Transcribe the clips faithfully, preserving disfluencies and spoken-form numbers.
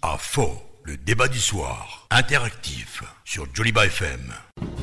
À faux, le débat du soir, interactif, sur Joliba F M.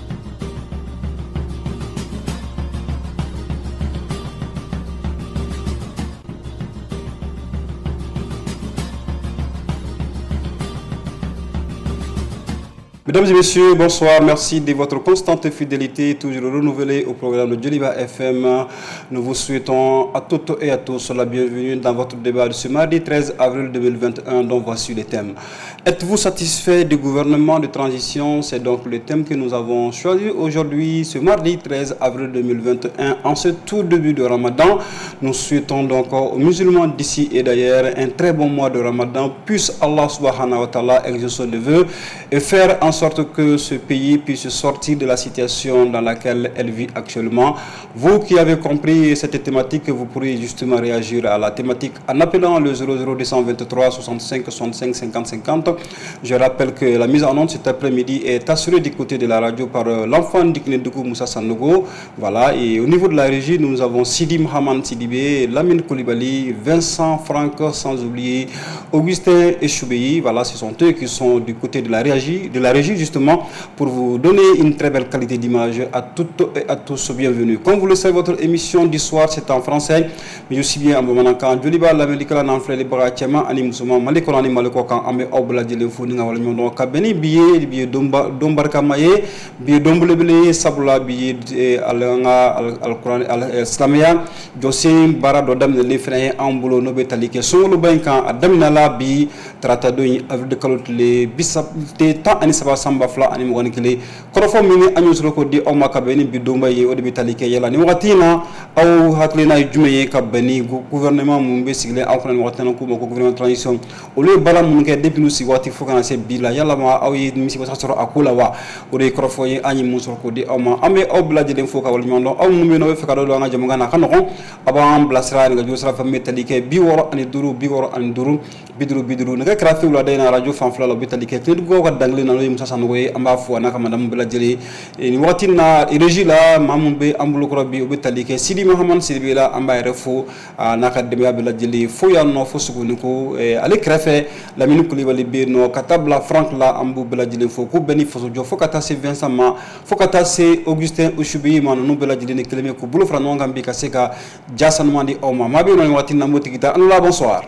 Mesdames et messieurs, bonsoir. Merci de votre constante fidélité, toujours renouvelée au programme de Joliba F M. Nous vous souhaitons à toutes et à tous la bienvenue dans votre débat de ce mardi treize avril deux mille vingt et un, dont voici les thèmes. Êtes-vous satisfait du gouvernement de transition? C'est donc le thème que nous avons choisi aujourd'hui, ce mardi treize avril deux mille vingt et un, en ce tout début de Ramadan. Nous souhaitons donc aux musulmans d'ici et d'ailleurs un très bon mois de Ramadan. Puisse Allah subhanahu wa ta'ala exaucer le vœu et faire en sorte que ce pays puisse sortir de la situation dans laquelle elle vit actuellement. Vous qui avez compris cette thématique, vous pourrez justement réagir à la thématique en appelant le zéro zéro deux cent vingt-trois soixante-cinq soixante-cinq cinquante cinquante. Je rappelle que la mise en onde cet après-midi est assurée du côté de la radio par l'enfant d'Iknedougou Moussa Sanogo. Voilà, et au niveau de la régie, nous avons Sidi Mohamed Sidibé, Lamine Koulibaly, Vincent Franck, sans oublier Augustin Echoubéi. Voilà, ce sont eux qui sont du côté de la régie, de la régie justement pour vous donner une très belle qualité d'image à toutes et à tous. Bienvenue. Comme vous le savez, votre émission du soir c'est en français, mais aussi bien en Bomanaka, Joliba, l'Amérique, l'Anflé, les Barachema, Animusuma, Malikolani, Malekokan, Ame Obla, Djelefou, Ningawalimon, Kabeni, Billet, Billet Dombarka Maye, Billet Domblebele, Sabula, Billet Alanga, Al-Quran, Al-Islamia, Josim, Barado, Dam, Lefrain, Ambulo, Nobetalike, Solo Banka, Adaminala, Bi, Tratado, avec de Calotte, les Bissap, Tant Anisaba Samba Fla, Animon Kili, Korofo Mini, Anusroko, di Omakabeni, Bidomba, Odebitalike, Yala, Niwatina, Au Haklina, Jume, Kabeni, gouvernement Mumbe, Sigle, Alcran, Watano, gouvernement transition, au lieu Balamunke, Depusi, Wati Fokanase, Bila, Yalama, Aoi, Missy Akulawa, Ode Korofo, Animusroko, di Oma, Ame Obla, de Foka, Walimondo, Au Mumino, Fakado, Jamagana, Kanon, Abam, Blasra, Joseph Metalike, Biwor, and Duru, Biwor, and Duru, Bidru, Bidru, Nakakrafi, Ladena, Radio Fanfla, Bitalike, Go, Dangle, Musa Sanowe, Ambafu, Anaka, Madame Beladjeli, et Watina, Regila, Mamumbe, Ambulokrobi, Obetalike, Sidi Mohamed Silvila, Ambairefo, Nakademia Beladjeli, Foyano, Fosukuniko, Ale Krefe, la Minukulibalibe, no Katabla, Frank la, Ambu Beladjeli, Foko, Benifoso, Fokatase, Vincent Ma, Fokatase, Augustin Ushubi, Manu Beladjeli, Keleme, Kubulo, Franongambi, Kaseka, Jassan Mandi, Oma, Mabi, Watina Motikita, Anula, bonsoir.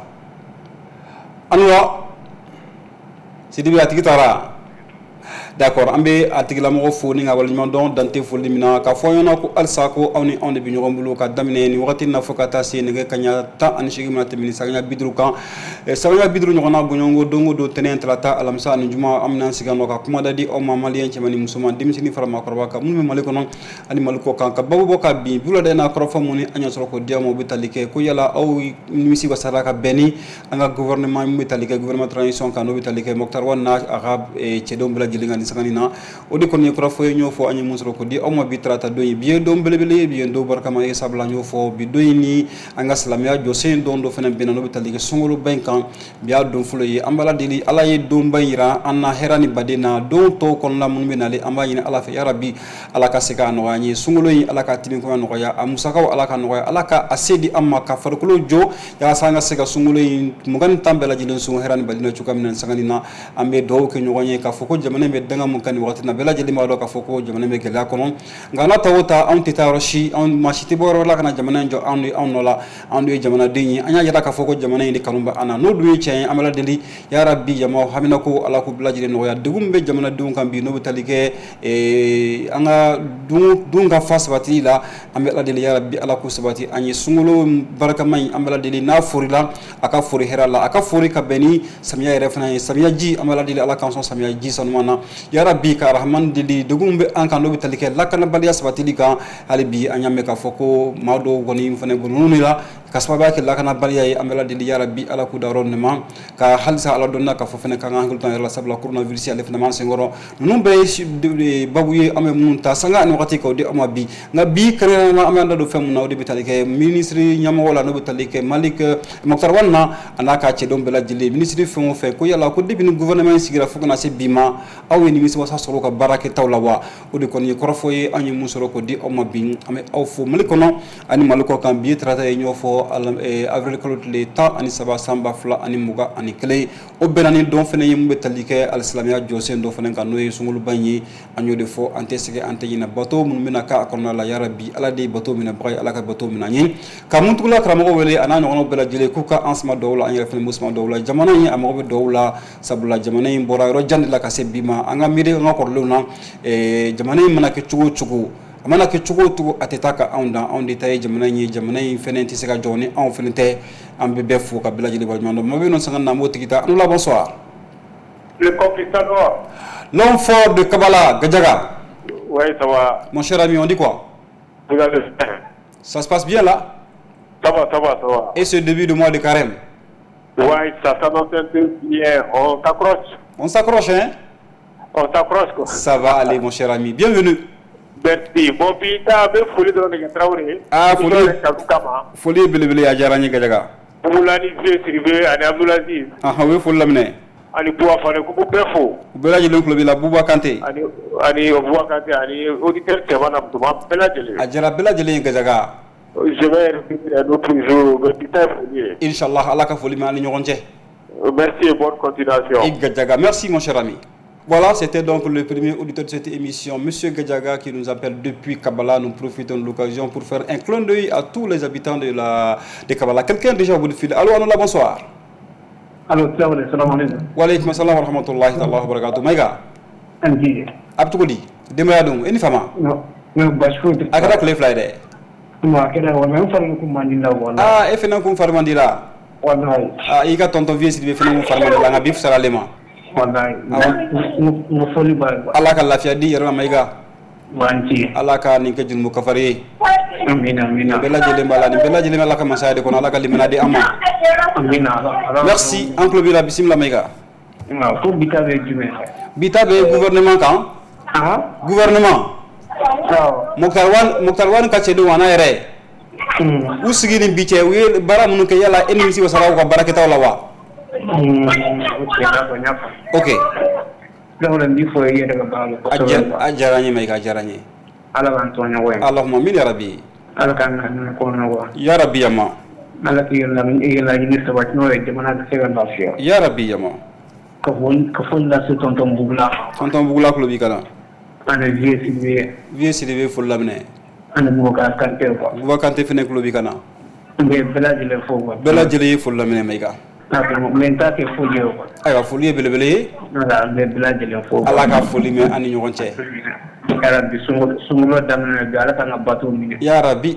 Anula, Sidi Beladjeli, d'accord, ambe atigla mo foni nga wal ñondon dante fo limina ka foyona ko alsako awni on de biñu rombulo ka damine ni wakati na fokata se ne kanya ta an shigi mata min sagna bidru kan sagna bidru ñona buñongo dongo do tenen trata alamsa ni juma amna sigano ka kuma dadi o ma malien ci mani musulman dimsini farama korba ka mun maliko non ani maliko kan ka babu boka bi bulo de na krofa muni anya soro ko diamo bitalike ko yala aw nimisi ko saraka beni anga gouvernement bitalike gouvernement transition kan no bitalike moktar wonna arab e ci dom bla jilinga sanganina odi kon ni krafo ñofo ani musro ko di awma bi trata doyi biye dom belebele biye do barkama e sabla ñofo bi doyi ni anga islamia jo sen don do fenen binano bitali ke songolo bankan biya don fulo yi ambala dili ala ye don bayira anna herani badena don to kon la mun benale amba yina ala fa ya rabbi ala ka seka no wani songolo yi ala ka timi ko no ya amusaka ala ka no ya ala ka asedi amma ka farkulo jo ya sanga seka songolo yi mugan tambela jilin sungo herani badina cukamina sanganina ambe do ke ñogone ka foko jamane be danga mun kan wakati na bela jeli ma do ka foko jamana me gela kono ngana tawota on titaroshi on mashiti boro la kana jamana njo on on nola on do jamana dinyi anya jada ka foko jamana ni kanumba ana no duwe chen amala deli ya rabbi jama hamina ko ala ko bela jeli no ya dugumbe jamana dum kan bi no talike e anga dum dum ga fasbati la amela deli ya rabbi ala ko sabati anyi sungulo baraka may amala deli na furila aka furi herala aka furi ka beni samiya refna samiya ji amala deli ala kanson samiya ji sanwana ya rabbi ka rahman dili dugumbe an kan do bitalike lakana baliya sabatili ka alibi anyame ka foko mawdo goni fane gonunila kasbaba ke lakana baliya yi amela dili ya rabbi ala ku daron ma ka halsa ala donna ka fofene ka ngul tan la sabla coronavirus ya lefna man sengoro numbe babu yi ame munta sanga no wati ko di amabi ngabi kana na amanda do fem na do bitalike ministre nyama wala no bitalike malik moktar wanna anaka ce don bela jili ministre fem fe ko yalla ko debinu gouvernement sigira fokna se bima awi ni misi wasa soro ka barake tawlawa o de kon yi korfo yi anyi musoro ko di amabi ame awfo malikono ani maliko kan bi trata e nyofo bɔ avril kalo tile tan ani saba san ba fila ani mugan ani kelen o bɛnna ni dɔn fɛnɛ ye mun bɛ tali kɛ alisilamɛya jɔsen dɔ fɛnɛ kan n'o ye sunkaloba in ye an y'o de fɔ an tɛ sɛgɛn an tɛ ɲinɛ bato minnu bɛna k'a kɔnɔna la yarabi ala de ye bato minɛbaga ye ala ka bato minɛ an ye ka mun tugula karamɔgɔ wele a n'a ɲɔgɔnnaw bɛɛ lajɛlen k'u ka an sama dɔw la an yɛrɛ fɛnɛ b'u sama dɔw la jamana in a mago bɛ dɔw la sabula jamana in bɔra yɔrɔ jan de la ka se bi ma an ka miiri an ka kɔrɔlenw na jamana in mana kɛ cogo o cogo a mana kɛ cogo o cogo a tɛ taa ka anw dan anw de ta ye jamana in ye jamana in fɛnɛ tɛ se ka jɔ ni anw fɛnɛ tɛ an bɛ bɛɛ fo ka bɛɛ lajɛlen waleɲuman dɔn maa bɛ nɔ sanga na an b'o tigi ta an la bonsoir. Le conquistador. L'homme fort de Kabbalah, Gadjaga. Oui, ça va. Mon cher ami, on dit quoi? Ça se passe bien là? Ça va, ça va, ça va. Et ce début de mois de carême? Oui, ça s'annonce un peu bien. On s'accroche. On s'accroche, hein? On s'accroche, quoi. Ça va aller, mon cher ami. Bienvenue. Merci. Bon, puis, tu as folie de l'Ondega Traoré. Ah, folie. Folie, belebele, à Djarani, Gadjaga. Pour l'anniversaire, Sylvain, à Abdoulaziz. Ah, oui, folie l'amener. Ani Bouba Fane ko be fo bela jelen club la Bouba Kanté ani ani Bouba Kanté ani auditeur Kevana Mtuma bela jelen a jara bela jelen Gadjaga je vais répéter un autre jour le petit folie inchallah Allah ka foli ma ni ñogon ci merci et bonne continuation et Gadjaga merci mon cher ami. Voilà, c'était donc le premier auditeur de cette émission, Monsieur Gadjaga, qui nous appelle depuis Kabbalah. Nous profitons de l'occasion pour faire un clin d'œil à tous les habitants de la de Kabbalah. Quelqu'un déjà au bout de fil. Allô, Anoula, bonsoir. Allô, salam alaikum. Wa alaikum salam wa rahmatullahi wa barakatuh. Maïga. Anji. Abtougoli. Demaya dum. Eni fama. Non. Non, bashfou. Akada kle flyde. Ma keda wa men faru ko mandila wala. Ah, e fena ko farmandila. Wallahi. Ah, iga tonton vieux si be fena ko farmandila nga bif saralema. Wallahi. Mo foli ba. Allah ka lafiya di yara Maïga. Wanci. Allah ka ni ke jun mu kafari. Amina amina. Bella jele mbala ni bella jele Allah ka masade ko Allah ka limana di amma. Amina. Merci, Uncle Bila, bismillah Maïga. Pour Bita be jume. Bita be gouvernement kan? Ah? Gouvernement. Ah. Moktarwan Moktarwan ka cedo wana yere. Hmm. Usigi ni biche wi bara munu ke yala enmi si wasara ko barakata wala wa. Hmm. Okay, da ko nyapa. Okay. Dawla ndi fo yere ga balo. Ajja ajarani Maïga ajarani. Ala ban to nyawo. Allahumma min ya rabbi. Ala kan na ko na wa. Ya rabbi yama. Ala ki yalla min yalla ni sabat no e jamana ka sega lafiya. Ya rabbi yama. Ka fon ka fon la se tonton bugla. Tonton bugla ko bi kana. Ana vie sibe. Vie sibe fo lamne. Ana mo ka kante ko. Bouba Kanté fene ko bi kana. Be bela jele fo ko. Bela jele fo lamne Maïga. Na ko men ta ke fo je ko. Aywa foli bele bele. Na be bela jele fo. Allah ka foli me ani ñogon ci. Ya rabbi sumulo damna be ala kan bato mi. Ya rabbi.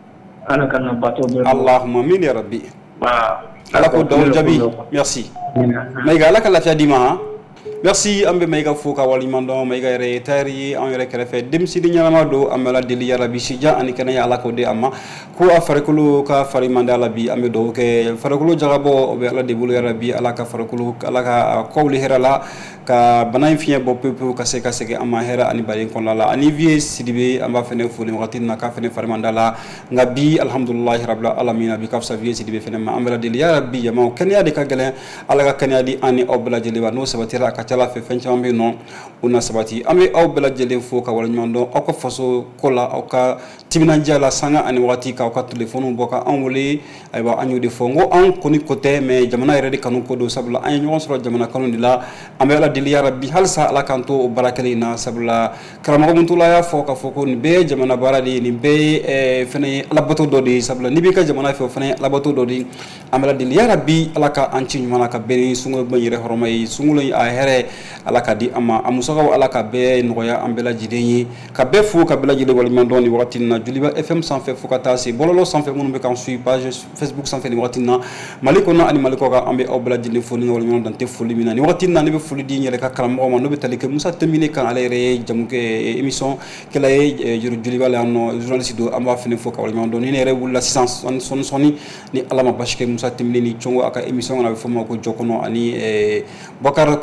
Ala kan bato be. Allahumma min ya rabbi. Ba. Ala ko daw jabi. Merci. Maïga ala ka lafiya dima. Merci ambe Maïga Fouka walimando Maïga re tari on yere krefe dem sidi nyama do amela deli ya rabbi sija ani kana ya ala ko de amma ko afarekulu ka fari mandala bi ambe do ke farekulu jagabo be ala de bulu ya rabbi ala ka farekulu ala ka qawli herala ka banay fiye bo pepe ka se ka se amma hera ani bari kon la ani vie sidibe amba fene funi wakati na ka fene fari mandala ngabi alhamdulillah rabbil alamin bi kafsa vie sidibe fene ma amela deli ya rabbi ya ma kanya de ka gele ala ka kanya di ani obla jeli wa no sabatira ka tala fe fen chambe non una sabati ambe aw bela jele fo ka wala nyando ako faso kola o ka timina jala sanga ani wati ka ka telephone boka anwole ay ba anyu de fongo an koni kote me jamana yere de kanu ko do sabla ay nyon soro jamana kanu dila ambe ala dili ya rabbi halsa ala kanto barakali na sabla karama ko mutula ya fo ka fo ko ni be jamana baradi ni be e fene ala bato do de sabla ni be ka jamana fo fene ala bato do de ambe ala dili ya rabbi ala ka anci nyumana ka beni sungo banyire horomay sungulo a here ala ka di ama amusoka ala ka be noya ambela jidenyi ka be fu ka bela jide wal mandon ni watina Djoliba F M sans fait fukata si bololo sans fait munu be kan suit page Facebook sans fait ni watina maliko na ani maliko ka ambe obla jinde fu ni wal mandon te fu limina ni watina ni be fu di nyele ka karam mo no be talike musa terminer kan ale re jamuke émission que la Djoliba la no journaliste do amba fini fu ka wal mandon ni re wula six cent son soni ni alama bashke musa terminer ni chongo aka émission na be fu mako jokono ani Bakar ko ateni ma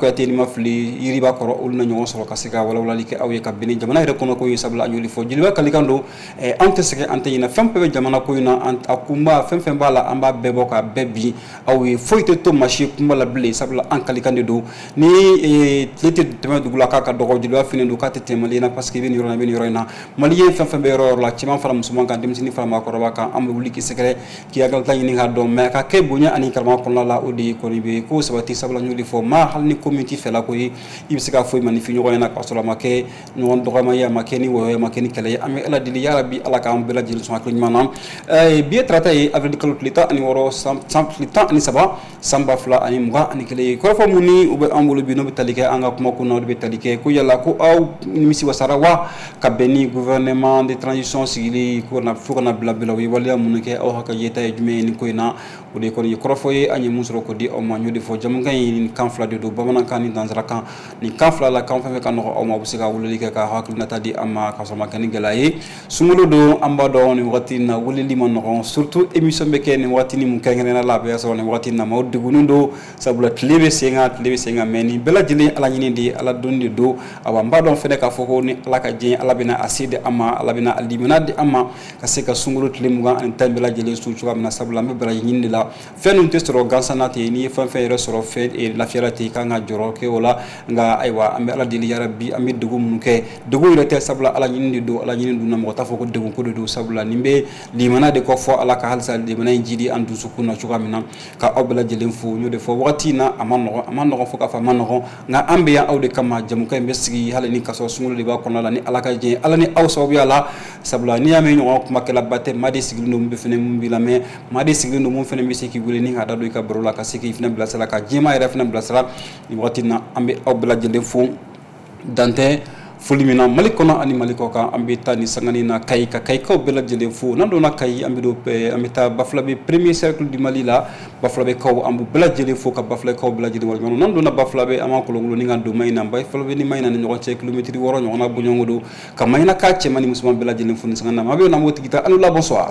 mafli yiriba koro ulna ñoo solo kasika wala wala like awye ka bini jamana re kono ko yisabla anyuli fo jiliba kalikando e ante seke ante ina fempe jamana ko ina akuma femfe bala amba bebo ka bebi awi foite to machi kuma la ble sabla an kalikande do ni e tete tema dugula ka ka dogo jiliba fini do ka tete malina parce que bini yorona bini yorona malien femfe be ro la ci man fara musuman kan dimsini fara ma ko roba kan am wuli ki secret ki yagal tan ni ha do me ka ke bunya ani karma ko la odi ko ni be ko sabati sabla nyuli fo ma hal ni community fela ko yi ibsika fo mani fi ñoy nak asula make ñon do ma ya make ni wo make ni kala am ela dili ya rabbi ala ka am bela jil so ak manam e bi traité avec le calculateur ani woro sam temps ani saba samba fla ani mga ani kala ko fo muni ube ambulu bi no be talike anga kuma ko no be talike ko yalla ko aw misi wasara wa ka beni gouvernement de transition sigili ko na fu ko na bla bla wi wala mun ke aw haka yeta e jume ni ko ina o de ko ni ko fo ye ani musro ko di o ma ñu defo jam ngay ni kamfla de do bamana kan ni dans rakan ni kamfla la kan fa kan no o ma busika wulli ka ka hakli nata di amma ka so ma kan galaye sumulo do amba do ni wati na wulli limon no surtout émission be ken wati ni mun kan ngena la be so ni wati na ma de gunundo sabula tlebe senga tlebe senga meni bela jili ala nyini di ala dondi do awa mbadon fede ka foko ni ala ka jin ala bina acide amma ala bina alimina di amma ka se ka sumulo tlemu ga en tambela jili su chuwa na sabula me bela nyindi la fenum testro gansanati ni fa fa resoro fe e la fierté ka nga joro ke wala nga aywa ambe ala dili ya rabbi ambe dugu mun ke dugu ile te sabla ala nyindi do ala nyindi do na mo tafo ko dugu ko do sabla nimbe limana de ko fo ala ka halsa de mana jidi andu sukuna chuka mina ka obla jelen fu ñu de fo wati na amanno amanno fo ka fa manno nga ambe ya awde kama jamu kay mbesigi hala ni kaso sungul de ba ko la ni ala ka je ala ni aw so yalla sabla ni ame ñu ko makela batte madi sigil no mbe fene mbi la me madi sigil no mum fene mbi seki gule ni hada do ka brola ka seki fene bla sala ka jema e refna bla sala ni watina ambe obla jelen fu dante fulimina malikono ani malikoka ambe tani sangani na kay ka kay ko bela jele fu nando na kay ambe do pe amita baflabe premier cercle du Mali la baflabe ko ambu bela jele fu ka baflabe ko bela jele wal nando na baflabe ama ko ngolo ni ngando mayna bay baflabe ni mayna ni ngol ci kilometre woro ñona bu ñongodo ka mayna ka ci mani musuma bela jele fu ni sangana ma be na moti kita anu la bonsoir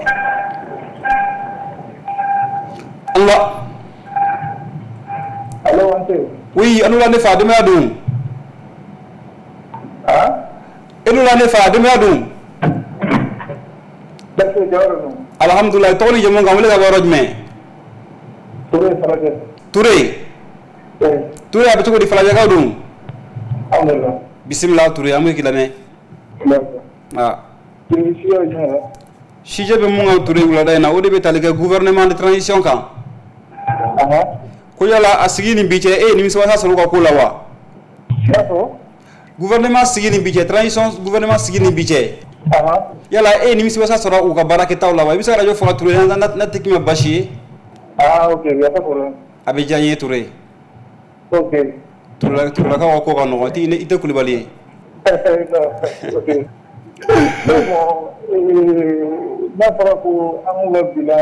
Allah allo ante oui anu la ne fa de ma dum ah elu la ne fa de ma dum dakko jawro no alhamdulillah tawni jamo ngam le ga baroj me touré faraje touré eh touré abito ko di fala jaga dum alhamdulillah bismillah touré amu ki la me d'accord ah ci ci yo jara si je be mo ngam touré wala day na o de be talike gouvernement de transition kan aha ko yala asigi ni biche e ni mi so sa so ko ko la wa d'accord gouvernement sigi ni biche transition gouvernement sigi ni biche aha yala e ni mi so sa so ko ka barake taw la wa bi sa radio fo touré na na tekima bashi ah ok ya pas problème abe janye touré ok touré touré ka ko ko no ti ni ite kulibali ok bon na para ko amu bila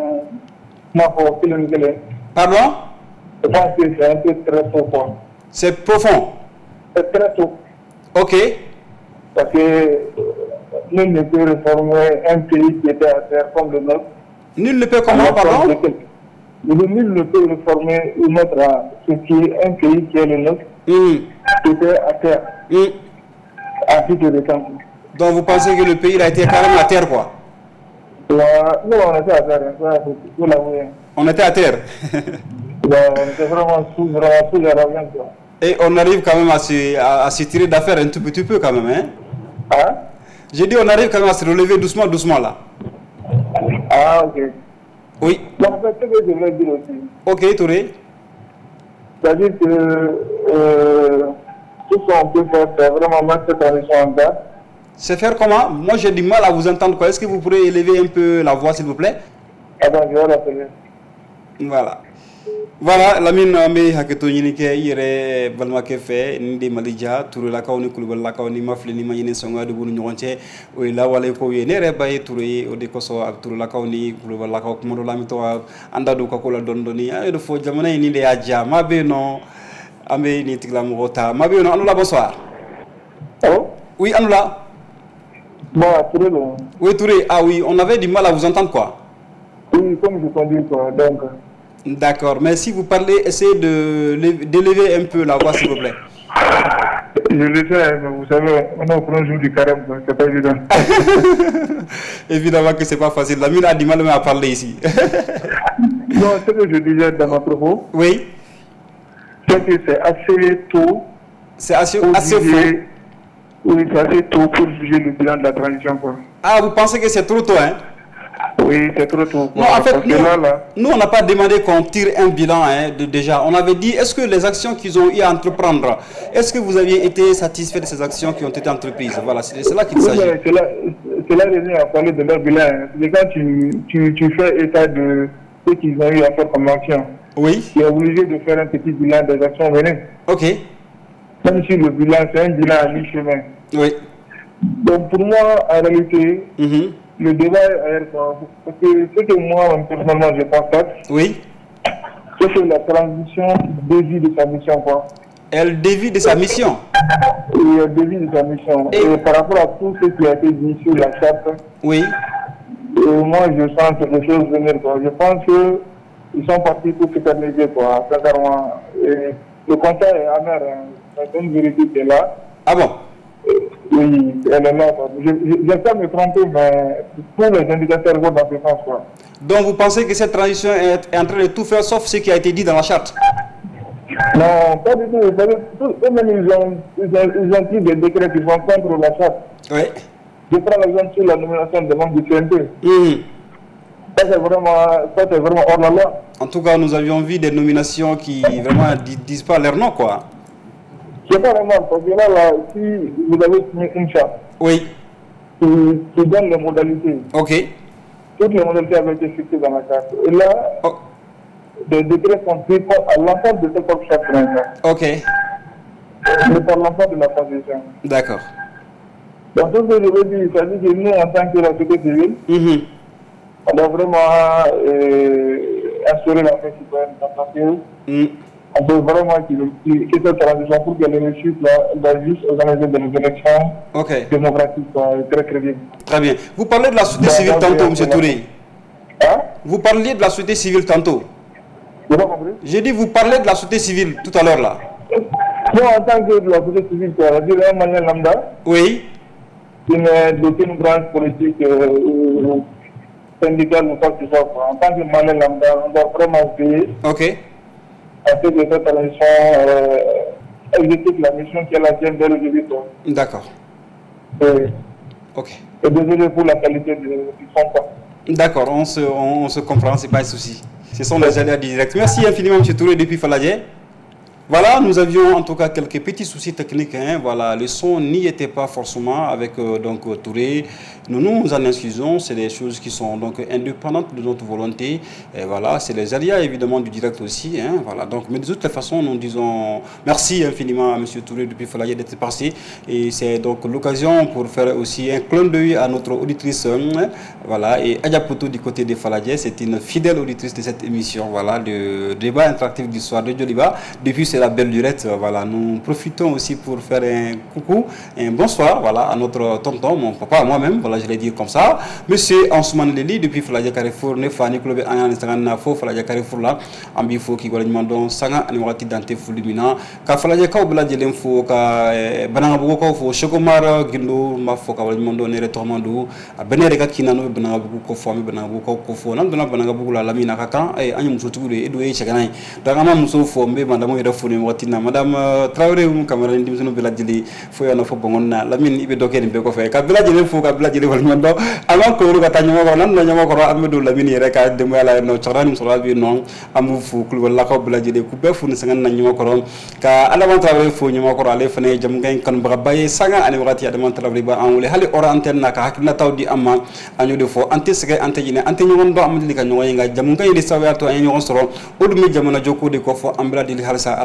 ma ko filin gele pardon je pense que c'est un peu très profond c'est profond c'est très tôt ok parce que nul ne peut réformer un pays qui était à terre comme le nôtre. Nul ne peut comment, pardon? Nul ne peut réformer une autre, ce qui est un pays qui est le nôtre, mmh. qui était à terre, mmh. à titre de temps. Donc vous pensez que le pays a été carrément à terre, quoi? Non, on était à terre, vous l'avouez. On était à terre. On était vraiment sous, vraiment sous les ravins, quoi. Et on arrive quand même à se, à, à se tirer d'affaire un tout petit peu quand même, hein? Hein? J'ai dit on arrive quand même à se relever doucement, doucement là. Ah, ok. Oui. Donc, en fait, ce que je voulais dire aussi. Ok, Touré. C'est-à-dire que euh, tout ce qu'on peut faire, c'est vraiment mettre cette transition en place. C'est faire comment? Moi j'ai du mal à vous entendre, quoi. Est-ce que vous pourrez élever un peu la voix, s'il vous plaît? Attends, je vais l'appeler. Voilà. Voilà, Lamine ambe haketo nyini ke yere balma ke fe ndi malija turu la kawni kulubal la kawni mafle ni mayene songa de bunu nyonche o la wala ko ye nere baye turu o de koso ak turu la kawni kulubal la kaw ko la mi to anda do ko la dondoni ay do fo jamana ni de aja mabe no ambe ni tigla mo ta mabe no anula bonsoir. Oh? Oui, anula. Bon, Touré, non. Oui, Touré, ah oui, on avait du mal à vous entendre quoi. Oui, comme je conduis quoi, donc. D'accord, mais si vous parlez, essayez de d'élever un peu la voix, s'il vous plaît. Je le sais, mais vous savez, on est au premier jour du carême, donc c'est pas évident. Évidemment que c'est pas facile. La mine a du mal même à parler ici. Non, ce que je disais dans ma propos, oui. c'est que c'est assez tôt. C'est assez, assez faux. Oui, c'est assez tôt pour juger le bilan de la transition, quoi. Ah, vous pensez que c'est trop tôt, hein? Oui, c'est trop tôt. Non, en fait, nous, là, là... nous on n'a pas demandé qu'on tire un bilan hein, de, déjà. On avait dit, est-ce que les actions qu'ils ont eu à entreprendre, est-ce que vous aviez été satisfait de ces actions qui ont été entreprises? Voilà, c'est là qu'il s'agit. Oui, c'est là, c'est là raison à parler de leur bilan. C'est quand tu, tu, tu fais état de ce qu'ils ont eu à faire comme action. Oui. Tu es obligé de faire un petit bilan des actions menées. Ok. Même si le bilan, c'est un bilan à mi-chemin. Oui. Donc pour moi, en réalité, mm-hmm. le débat est ailleurs. Parce que ce que moi, personnellement, je constate, oui. c'est que la transition dévie de sa mission, quoi. Elle dévie de sa mission. Oui, elle dévie de sa mission. Et, et par rapport à tout ce qui a été dit sur la charte, oui. Et moi, je sens quelque chose venir, quoi. Je pense qu'ils sont partis pour s'éterniser, quoi, sincèrement. Et le constat est amer, hein. C'est une vérité qui est là. Ah bon? Oui, elle est là. J'espère me tromper, mais tous les indicateurs vont dans ce sens, quoi. Donc vous pensez que cette transition est en train de tout faire sauf ce qui a été dit dans la charte? Non, pas du tout. Eux-mêmes, ils ont, ils, ont, ils ont pris des décrets qui vont contre la charte. Oui. Je prends l'exemple sur la nomination des membres du C N P. Mmh. Ça, c'est vraiment, ça, c'est vraiment hors la loi. En tout cas, nous avions vu des nominations qui vraiment ne disent pas leur nom, quoi. C'est pas vraiment, parce que là, là, si vous avez signé une charte, oui. qui, qui donne les modalités. Ok. Toutes les modalités avaient été fixées dans la charte. Et là, oh. des décrets sont pris à l'ensemble de cette propre charte. Ok. Mais par l'ensemble de la transition. D'accord. Donc, ce que je veux dire, c'est-à-dire que nous, en tant que la société civile, mm-hmm. on doit vraiment euh, assurer la paix citoyenne. Parce que mm. on peut vraiment que cette transition, pour qu'elle réussisse, elle doit juste organiser des élections okay. démocratiques très crédibles. Très bien. Vous parlez de la société Donc, civile tantôt, M. Touré. Hein? Vous parliez de la société civile tantôt. Je n'ai pas compris. J'ai dit, vous parlez de la société civile tout à l'heure là. Moi, en tant que de la société civile, c'est-à-dire un manière lambda. Oui. Une, d'aucune branche politique euh, syndicale ou quoi que ce soit. En tant que malin lambda, on doit vraiment veiller okay. à ce que cette transition euh, exécute la mission qui est la tienne dès le début. D'accord. Et, ok. Et désolé pour la qualité du son. D'accord, on se, on, on se comprend, c'est pas un souci. Ce sont les aléas directs. Merci infiniment, M. Touré, depuis Faladje. Voilà, nous avions en tout cas quelques petits soucis techniques. Hein. Voilà, le son n'y était pas forcément avec euh, donc Touré. Nous nous en excusons. C'est des choses qui sont donc indépendantes de notre volonté. Et voilà, c'est les aléas évidemment du direct aussi. Hein. Voilà, donc, mais de toute façon, nous disons merci infiniment à M. Touré depuis Faladje d'être passé. Et c'est donc l'occasion pour faire aussi un clin d'œil à notre auditrice. Hein. Voilà, et Adjapoto du côté de Faladje, c'est une fidèle auditrice de cette émission. Voilà, le débat interactif du soir de Djoliba. Depuis c'est la belle lurette, voilà, nous profitons aussi pour faire un coucou, un bonsoir, voilà, à notre tonton, mon papa, à moi-même, voilà, je l'ai dit comme ça. Monsieur Ansoumane Leli, depuis Faladje Carrefour, ne Fani Club Ayan Sangana Fo, Faladje Carrefour là, Ambifo qui gola demandons Sanga Animati Dante Fulmina, Ka Faladje Kaubla de l'info, Ka Banangabuko Kofo, Chokomara, Gindo, Mafo, Ka demandons Nere Tormando, à Benereka Kinano, Banangabuko Fomi, Banangabuko Kofo, Nandona Banangabuko la Lamina Kaka, et Anyam Sotour et Edoué Chaganai, Dagama Muso Fombe, Madame Watina, Madame Traoré, Cameroun, Dimson Beladjili, Foyana Fobona, Lamine Ibedoke, Bekofe, Kabladjili, Fokabladjili, Valmando, avant que Katanyama, Namako, Amadou, Lamine, Reka, Demuela, no Charan, Solabi, non, Amufu, Lako, Bladjili, Coupe, Funsan, Namakoron, Ka Alavan Traoré, Funyamako, Alefane, Jamgan, Kanbrabaye, Saga, and Rati, Adaman Traviba, and Hali Oranten, Naka, Natao di Ama, and you for Antisca, Antigina, Antignon, Amilika, Jamunga, the Savato, and your Soro, Old Jamana Joko, the Kofo, Ambra di Harsa,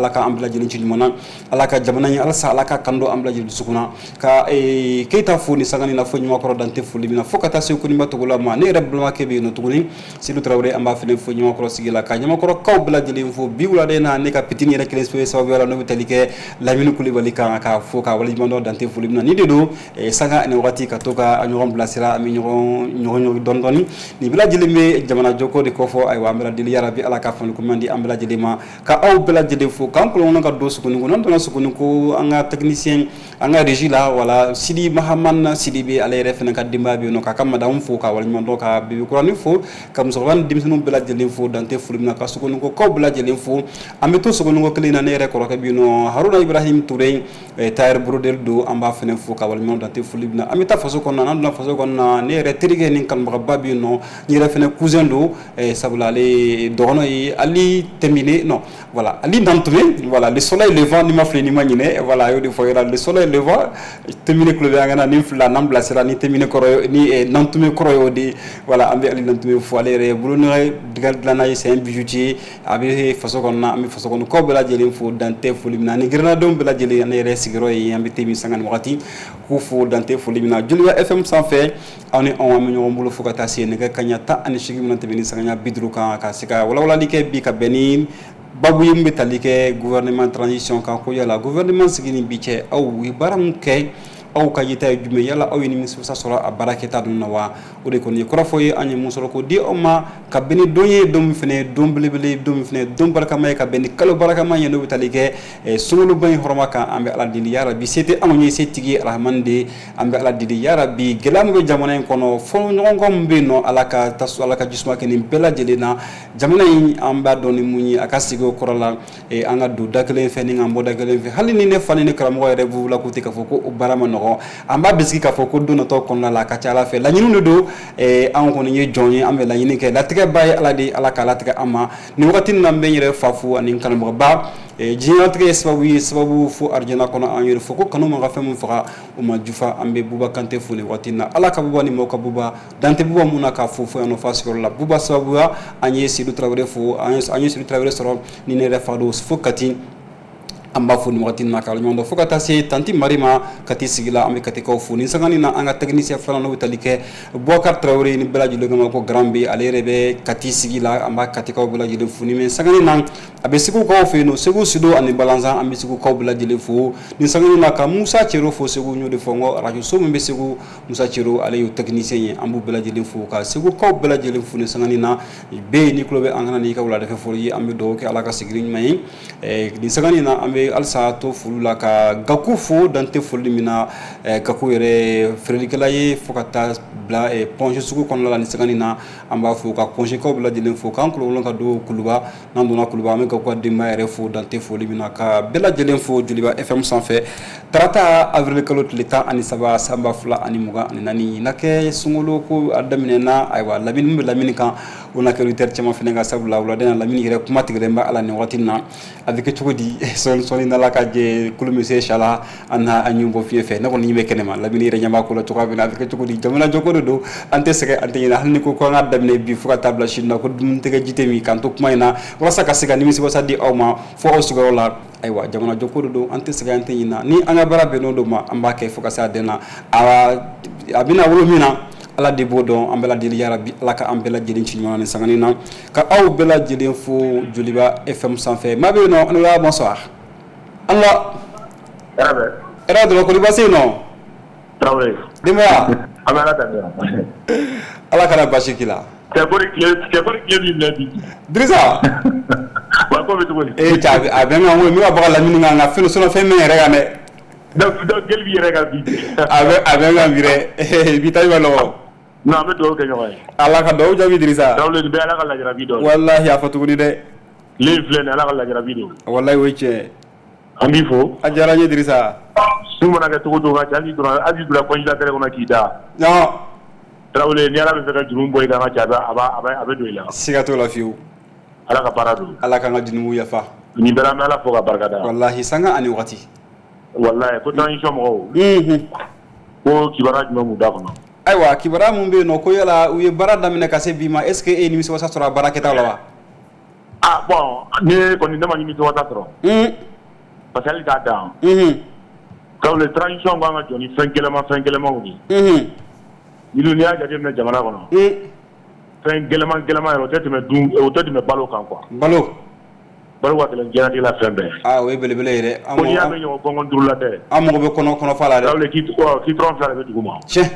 ala ka ambla jeli ci ñumana ala ka jamana ni ala sa ala ka kando ambla jeli sukuna ka e keita fo ni sangani na fo ñuma ko dante fo libina fokata se ko ni matugula ma ne rabbama ke be no tuguni silu trawre amba fene fo ñuma ko sigila ka ñuma ko kaw bla jeli fo bi wala de na ne ka pitini rek les so wala no talike lamine kulibali ka ka fo ka wala mando dante fo libina ni de do e sanga ene wati ka toka ñu remplacer ami ñu ñu ñu don don ni bla jeli me jamana joko de ko fo ay wa mbra dil yarabi ala ka fon ko mandi ambla jeli ma ka aw bla jeli fo kan ko non ka do su ko ni non don su ko ni ko anga technicien anga régie la wala sidi mahaman sidi be ala refena ka dimba bi no ka kam dam fo ka wala mando ka bi ko ni fo kam so wan dim sunu bla jeli fo dante fo libina ka su ko ni ko ko bla jeli fo ambe to su ko ni ko klina ne re ko ka bi no haruna ibrahim touré e tayr brodel do amba fene fo ka wala mando dante fo libina amita faso ko nan na faso ko na ne re trige ni kan ba bi no ni refena cousin do e sabula le dono yi ali terminé non voilà ali dantume voilà le soleil levant ni ma fle ni manine voilà yo de fo le soleil levant terminé ko be ngana ni fla nam blasera ni terminé ko ni e dantume ko yo de voilà ambe ali dantume fo ale re bruno digal dana c'est un bijoutier abi faso ko na ami faso ko ko bela jeli fo dante fo limina ni grenadom bela jeli ne re sigiro yi ambe temi sangan wakati ko fo dante fo limina Djoliba F M sans fait on est on am ñoo mbulu fukata ci ne ga kanyata ani shigi mun tebini sanganya bidru kan ka sika wala wala like bi ka benin babu yimbe talike gouvernement transition kan ko yala gouvernement sigini bice aw baram kay aw ka yita jume yala aw ni misu sa sura baraketa dun wa o de ko ni ko foye anye musoro ko di oma ka beni donye dum fene dum blibli dum fene dum baraka may ka beni kalo baraka may no talike e sungulu bani horma ka ambe ala dili ya rabbi sete amoni setigi rahmande ambe ala dili ya rabbi gelam go jamana ko no fo ngom be no ala ka tasu ala ka jisma ke ni bela jelena jamana yi amba doni munyi akasigo korola e anga du dakle fe ni ngambo dakle fe halini ne fani ne kram go rebu la kuti ka foko barama no amba biski ka foko do no to kon la ka chala fe la nyinu do e an ko ni jonye ambe la nyini ke la tike bay ala di ala ka la tike ama ni wakati na mbe nyire fafu anin kan ba e jiya tike sababu sababu fu arjana kono an yire foko kanu ma gafe mun faka o ma jufa ambe buba kante fu ni wakati na ala ka buba ni mo ka buba dante buba muna ka fu fu no fasko la buba sababu anye si du travailler fu anye si du travailler soro ni ne refa do fokati amba fu ni wakati na kala nyondo fokata se tanti marima kati sigila ambe kati ko fu ni sangani na anga technicien fana no talike Bokar Traoré ni belaji le gama ko grambi ale rebe kati sigila amba kati ko belaji le fu ni men sangani na abe siku ko fe no segu sido ani balanza ambe siku ko belaji le fu ni sangani na ka Musa Chero fo segu nyo de fongo radio so mbe segu Musa Chero ale yo technicien ye ambu belaji le fu ka segu ko belaji le fu ni sangani na be ni klobe angana ni ka wala de fo yi ambe do ke ala ka sigri mai e ni sangani na ambe alsa to fulula ka gaku fo dante fulmina e gaku yere frelikala ye fokata bla e ponje suku kon la ni sagani na amba fo ka ponje ko bla dilen fo kan ko lon ka do kuluba nan do na kuluba me ko de mayre fo dante fulmina ka bela dilen fo Djoliba F M sans fait trata avril kalot leta ani saba samba fula ani muga ani nani nake sungolo ko adamine na aywa lamin lamin kan ona ke liter chama fenga sabula wala dena lamin yere kuma tigre mba ala ni watina avec tugodi son son na la ka je kulumise shala anna anyumbo fiefe na ko ni mekene ma lamin yere nyama ko la tuka bina avec tugodi jamana joko do ante sege ante ina halni ko ko ngadamne bi fuka tabla shinna ko dum tege jitemi kan to kuma ina wasa ka sega ni mi sibo sadi awma fo osugo la aywa jamana joko do ante sege ante ina ni anga barabe no do ma amba ke fuka sa dena awa abina wolo mina ala de bodon ambela de ya rabbi ala ka ambela jeli ci ñone sangani na ka aw bela jeli fo Djoliba F M sans fait mabe no on la bonsoir Allah arabe era do ko libasi no Traoré dima amala tan ala kana bashikila te ko clé te ko clé ni nabi Drissa wa ko betu ko e tabi abenga mo mi wa ba la mini nga fino so no fe men rega ne da da gel bi rega bi abe abenga bire bi tay walo na me do ke ngawai ala ka do jabi Drissa Traoré be ala ka la jara bi do wallahi afatu ni de le flene ala ka la jara bi do wallahi weche ambi fo ajara ni Drissa suma na ka to to ga jali dura azi dura ko njila tere ko na kida no Traoré ni ala be ka jurum boy ga ga aba aba aba do ila siga to la fiu ala ka parado ala ka ngadi mu yafa ni dara me ala fo ga barkada wallahi sanga ani wati wallahi ko tan insha mo mhm ko kibara juma mu da kono aywa kibara mu be no ko yala uye barada mine kase bima est ce que e ni mi so sa sura baraketa lawa ah bon ne kɔni ne ma ɲini tɔgɔ ta sɔrɔ parce que hali k'a dan ka le transition kan ka jɔ ni fɛn gɛlɛma fɛn gɛlɛmaw de minnu n'i y'a jateminɛ jamana kɔnɔ fɛn gɛlɛma gɛlɛma yɛrɛ o tɛ tɛmɛ dun o tɛ tɛmɛ balo kan quoi balo balo ka gɛlɛn diɲɛnatigɛ la fɛn bɛɛ ah o ye belebele ye dɛ ko n'i y'a mɛn ɲɔgɔn gɔngɔn duuru la dɛ an mago bɛ kɔnɔ kɔnɔfa la dɛ kawle k'i tɔrɔn fila de bɛ dugu ma tiɲɛ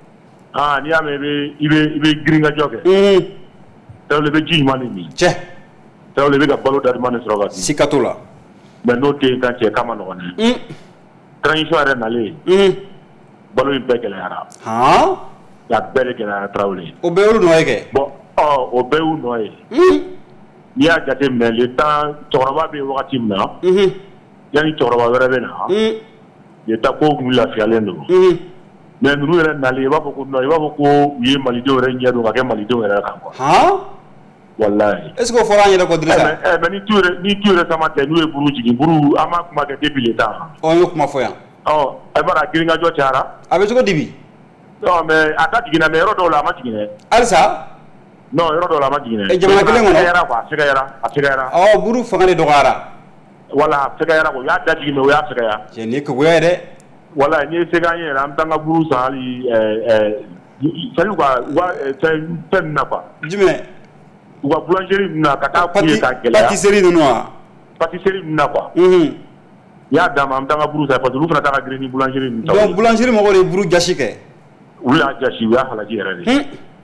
ah n'i y'a mɛn i bɛ i bɛ i bɛ girinkajɔ kɛ kawle i bɛ ji ɲuman de min tiɲɛ kawle i bɛ ka balo daduman de sɔrɔ ka dun sika t'o la mais n'o tɛ yen ka cɛ k'a ma nɔgɔn dɛ transition yɛrɛ nalen balo in bɛɛ gɛlɛyara han a bɛɛ de gɛlɛyara Tarawele o bɛɛ y'olu nɔ ye kɛ bon ɔ o bɛɛ y'u nɔ ye n'i y'a jateminɛ le temps cɛkɔrɔba bɛ yen wagati min na yanni cɛkɔrɔba wɛrɛ bɛ na le temps kow tun lafiyalen don mais ninnu yɛrɛ nalen i b'a fɔ ko non i b'a fɔ ko u ye malidenw yɛrɛ ɲɛ don ka kɛ malidenw yɛrɛ kan quoi han walayi est ce que o fɔra an yɛrɛ kɔ Dirisa ɛ mais ni tu yɛrɛ ni tu yɛrɛ sama tɛ n'u ye buru jigin buru an m'a kuma kɛ depuis le temps ɔ n y'o kuma fɔ yan ɔ e b'a dɔn girinkajɔ cayara a bɛ cogo di bi non mais a ta jiginna mais yɔrɔ dɔw la a ma jigin dɛ halisa non yɔrɔ dɔw la a ma jigin dɛ jamana kelen kɔnɔ a fɛgɛyara quoi a fɛgɛyara a fɛgɛyara ɔ buru fanga de dɔgɔyara wala a fɛgɛyara quoi u y'a da jigin mais u y'a fɛgɛya cɛ nin ye keguya ye dɛ wala n'i ye se k'an ye yɛrɛ an bɛ taa an ka buru san hali c'est à dire u ka u ka fɛn fɛn ninnu na quoi jumɛn u ka boulangerie ninnu na ka taa f'u ye ka gɛlɛya pâtisserie ninnu wa pâtisserie ninnu na quoi n y'a d'a ma an bɛ taa an ka buru san parce que olu fana ta ka girin ni boulangerie ninnu ta donc boulangerie mɔgɔw de ye buru jasi kɛ olu y'a jasi u y'a halaji yɛrɛ de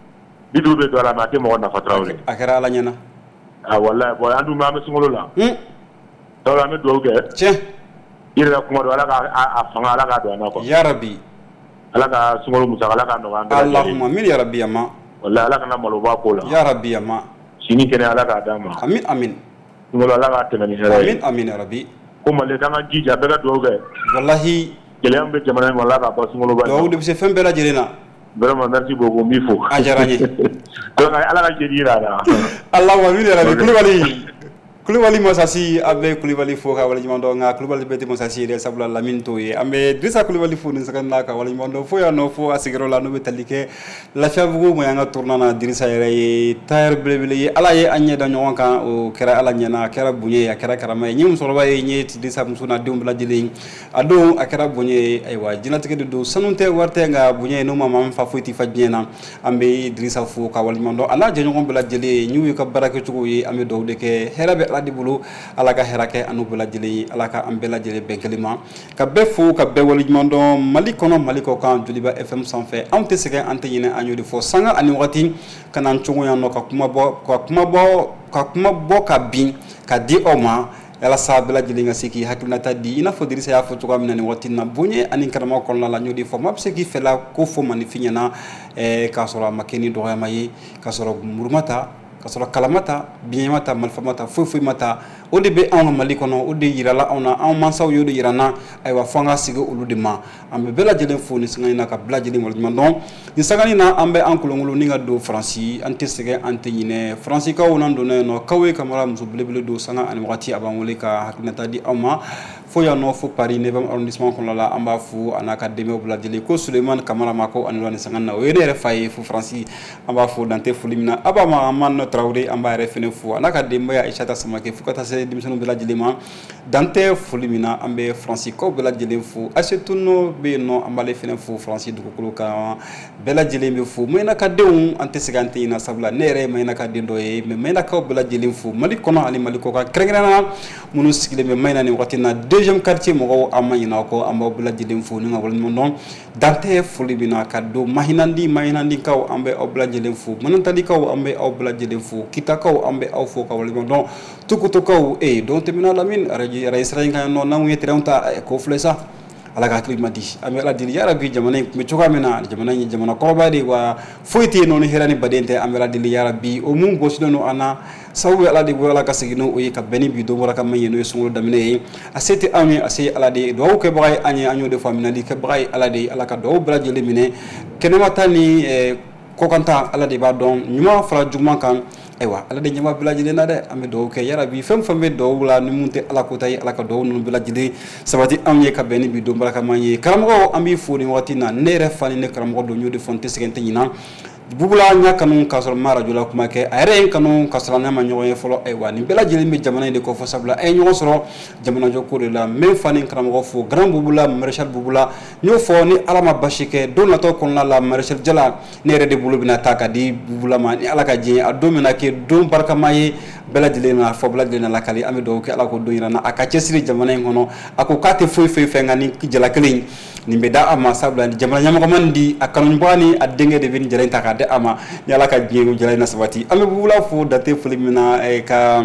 bi duuru bɛ don a la mais a tɛ mɔgɔ nafa Tarawele a kɛra Ala ɲɛna ah walayi bon an dun bɛ an bɛ sunkalo la Tarawele an bɛ dugawu kɛ tiɲɛ i yɛrɛ ka kuma don Ala ka a fanga Ala k'a don an na quoi yarabi Ala ka sunkalo musaka Ala k'a nɔgɔya an bɛɛ lajɛlen Allahumma amin yarabi yama walayi Ala kana maloba ko la yarabi yama sini kɛnɛ Ala k'a d'an ma amin amin sunkalo Ala k'a tɛmɛ ni hɛrɛ ye amin amin yarabi ko Mali k'an ka jija bɛɛ ka dugawu kɛ wallahi gɛlɛya min bɛ jamana in kɔnɔ Ala k'a bɔ sunkalo ba in dugawu de bɛ se fɛn bɛɛ lajɛlen na vraiment merci beaucoup n b'i fo a diyara n ye donc Ala ka jeli jira a la Allahumma amin yarabi Kulibali Kulibali Masasi a bɛ Kulibali fo ka waleɲuman dɔn nka Kulibali bɛɛ tɛ Masasi yɛrɛ sabula Lamini t'o ye an bɛ Dirisa Kulibali fo nin sɛgɛn na ka waleɲuman dɔn fo yan nɔ fo a sigiyɔrɔ la n'o bɛ tali kɛ Lafiyabugu ma y'an ka tournant na Dirisa yɛrɛ ye tailleur belebele ye Ala ye an ɲɛ da ɲɔgɔn kan o kɛra Ala ɲɛna a kɛra bonya ye a kɛra karama ye n ye musokɔrɔba ye n ye Dirisa muso n'a denw bɛɛ lajɛlen a don a kɛra bonya ye ayiwa diɲɛlatigɛ de don sanu tɛ wari tɛ nka bonya ye n'o ma maa min fa foyi tɛ fa diɲɛ na an bɛ Dirisa fo ka waleɲuman dɔn a n'a jɛɲɔgɔn bɛɛ lajɛlen n'u y'u ka baara kɛcogo ye an bɛ dugawu de kɛ hɛrɛ bɛ Ala de bolo Ala ka hɛrɛ kɛ an n'u bɛɛ lajɛlen ye Ala ka an bɛɛ lajɛlen bɛn kelen ma ka bɛɛ fo ka bɛɛ waleɲuman dɔn Mali kɔnɔ Mali kɔ kan Joliba F M sanfɛ anw tɛ sɛgɛn an tɛ ɲinɛ an y'o de fɔ sanga ani wagati ka n'an cogo yan nɔ ka kuma bɔ ka kuma bɔ ka kuma bɔ ka bin ka di aw ma yalasa bɛɛ lajɛlen ka se k'i hakilinata di i n'a fɔ Dirisa y'a fɔ cogoya min na nin waati in na bonya ani karama kɔnɔna la n y'o de fɔ maa bɛ se k'i fɛla ko fɔ maninfin ɲɛna k'a sɔrɔ a ma kɛ ni dɔgɔyama ye k'a sɔrɔ muru ma ta k'a sɔrɔ kalama ta biɲɛ ma ta marifa ma ta foyi foyi ma ta o de bɛ anw ka Mali kɔnɔ o de yirala anw na anw mansaw y'o de yira n na ayiwa fo an ka segin olu de ma an bɛ bɛɛ lajɛlen fo nin sanga in na ka bɛɛ lajɛlen waleɲuman dɔn nin sanga in na an bɛ an kolonkolon ni ka don Faransi an tɛ sɛgɛn an tɛ ɲinɛ Faransikaw n'an donna yen nɔ Kawe Kamara muso belebele don sanga ani wagati a b'an wele ka hakilinata di aw ma fo yan nɔ fo Paris neuvième arrondissement kɔnɔna la an b'a fo a n'a ka dɛmɛw bɛɛ lajɛlen ko Sulemani Kamara ma ko ani nin sanga in na o ye ne yɛrɛ fa ye fo Faransi an b'a fo dan tɛ foli min na a b'a ma Amane Traoré an b'a yɛrɛ fɛnɛ fo a n'a ka denbaya Aïssata Samake fo ka taa se denmisɛnninw bɛɛ lajɛlen ma dan tɛ foli min na an bɛ Faransikaw bɛɛ lajɛlen fo Aïssatou No bɛ yen nɔ an b'ale fɛnɛ fo Faransi dugukolo kan bɛɛ lajɛlen bɛ fo Mayinaka denw an tɛ segin an tɛ ɲinɛ sabula ne yɛrɛ ye Mayinaka den dɔ ye mais Mayinakaw bɛɛ lajɛlen fo Mali kɔnɔ ani Mali kɔ kan kɛrɛnkɛrɛnnenya minnu sigilen bɛ Mayina nin wagati in na deuxième quartier mɔgɔw an ma ɲinɛ aw kɔ an b'aw bɛɛ lajɛlen fo ni ka waleɲuman dɔn dan tɛ foli min na ka don Mahinandi Mahinandikaw an bɛ aw bɛɛ lajɛlen fo Manantalikaw an bɛ aw bɛɛ lajɛlen fo Kitakaw an bɛ aw fo ka waleɲuman dɔn Tukutukaw eh don tɛmɛna Lamini arajo arajo kan yan nɔ n'anw ye terrain ta k'o filɛ sa Ala ka hakili ma di an bɛ Ala deli yarabi jamana in tun bɛ cogoya min na jamana in ye jamana kɔrɔba de wa foyi tɛ yen nɔ ni hɛrɛ ni baden tɛ an bɛ Ala deli yarabi o mun gosilen don an na sababu ye Ala de bolo Ala ka segin n'o ye ka bɛn ni bi don bɔra ka man ye n'o ye sunkalo daminɛ ye a se tɛ anw ye a se ye Ala de ye dugawu kɛbaga ye an ye an y'o de fɔ minɛli kɛbaga ye Ala de ye Ala ka dugawu bɛɛ lajɛlen minɛ kɛnɛmata ni kɔkanta Ala de b'a dɔn ɲuman fara juguman kan ayiwa Ala de ɲɛma bɛɛ lajɛlen na dɛ an bɛ dugawu kɛ yarabi fɛn fɛn bɛ dugawu la ni mun tɛ Ala ko ta ye Ala ka dugawu ninnu bɛɛ lajɛlen sabati anw ye ka bɛn ni bi don barakaman ye karamɔgɔw an b'i fo nin waati in na ne yɛrɛ fa ni ne karamɔgɔ don n y'o de fɔ n tɛ sɛgɛn n tɛ ɲinɛ bubula nya kanu kasol mara jula kuma ke ayre kanu kasala na ma nyoye folo ay wani bela jeli mi jamana de ko fo sabla ay nyogo soro jamana joko de la même fani kram fo grand bubula marshal bubula nyo fo ni alama bashike don la to kon la marshal jala nere de bulu bina taka di bubula ma ni alaka je adomina ke don barka maye bela jeli na fo bela jeli na lakali ami do ke ala ko do na aka cesiri jamana ngono ako kate foy foy fe ngani jala kelin ni beda ama sabla ni jamana nyama ko mandi akanu bani adenge de bin jala taka de ama yala ka jenu jala na sabati ami bubula fo date fulimina e ka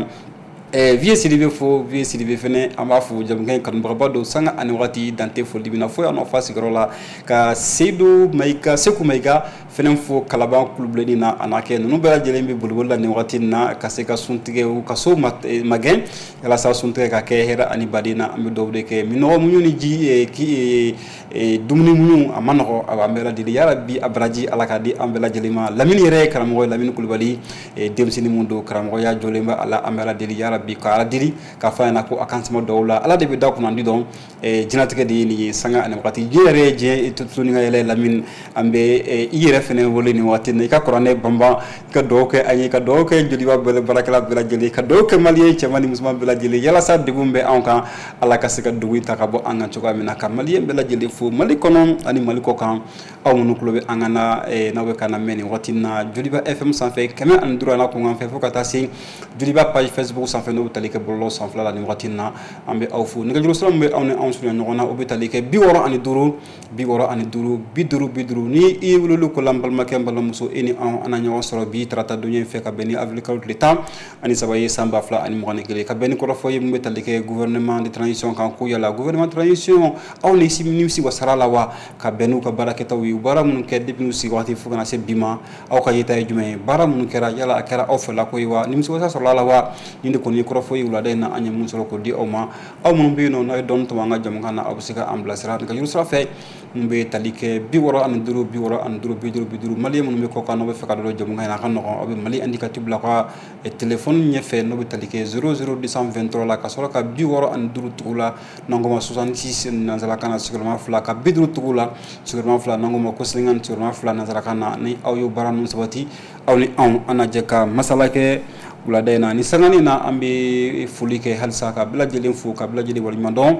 e vie silibe fo vie silibe fene amba fo jam ngai kan barbado sanga ani wati dante fo libina fo no fasi garola ka seydou maika seku maika fenen fo kalaban kulublen na anake no bela jelembe bulbul ni wati na ka se ka suntige ka so magen yala sa suntige ka ke hera ani badina ambe dowde ke mino munyuni ji e ki e dumni munyu amano ambela di ya rabbi abraji alaka di ambela jelima lamine re karam go lamine kulbali e demsini mundo karam go ya jolemba ala ambela di ya rabbi ka ala diri ka fayna ko akansimo dawla ala de be daw ko nandi don e jinatike di ni sanga ani wakati jere je tutuni ngale lamine ambe e yere fene wolini wati ne ka korane bamba ka doke anyi ka doke jodi wa bele barakala bela jeli ka doke maliye chamani musman bela jeli yala sa digumbe anka ala ka sika duwi takabo anga choka mina ka maliye bela jeli fu malikono ani maliko kan aw munu klobe angana e nawe kana meni wati na Joliba F M sans fait kama andura na ko ngam fe fo kata sin Joliba page Facebook sans fait no talike bollo sans fla la ni wati na ambe aw fu ngal juro be awne on su nyona o be talike bi woro ani duru bi woro ani duru bi duru bi duru ni e wulu ko lambal makembal muso eni an ananyo soro bi trata dunye fe ka beni avlikal l'etat ani sabaye samba fla ani mo ngale ka beni ko fo yim be talike gouvernement de transition kan ko yala gouvernement de transition aw ni sim ni si wasara la wa ka benu ka baraketa wi bara mun ke debinu si wati fu kana se bima aw ka yita jume bara mun kera yala akara aw fla ko yiwa nim si wasa soro la wa ni de ko ni ko fo yula de na anya mun soro ko di aw ma aw mun be no na don to nga jam kana aw sika amblasra ka yusra fe mbe talike bi woro an duru bi woro an duru bi duru bi duru mali mun me ko kanu be feka do jom ngana kan no obe mali indicatif la ko e téléphone ñefe no be talike zéro zéro deux cent vingt-trois la ka solo ka bi woro an duru tula nangoma soixante-six nazala kana sigurma fla ka bi duru tula sigurma fla nangoma ko slingan sigurma fla nazala kana ni aw yo baran mun sabati aw ni an ana jeka masala ke wala dayna ni sangani na ambe fulike halsa ka bla jelen fu ka bla jeli wal mandon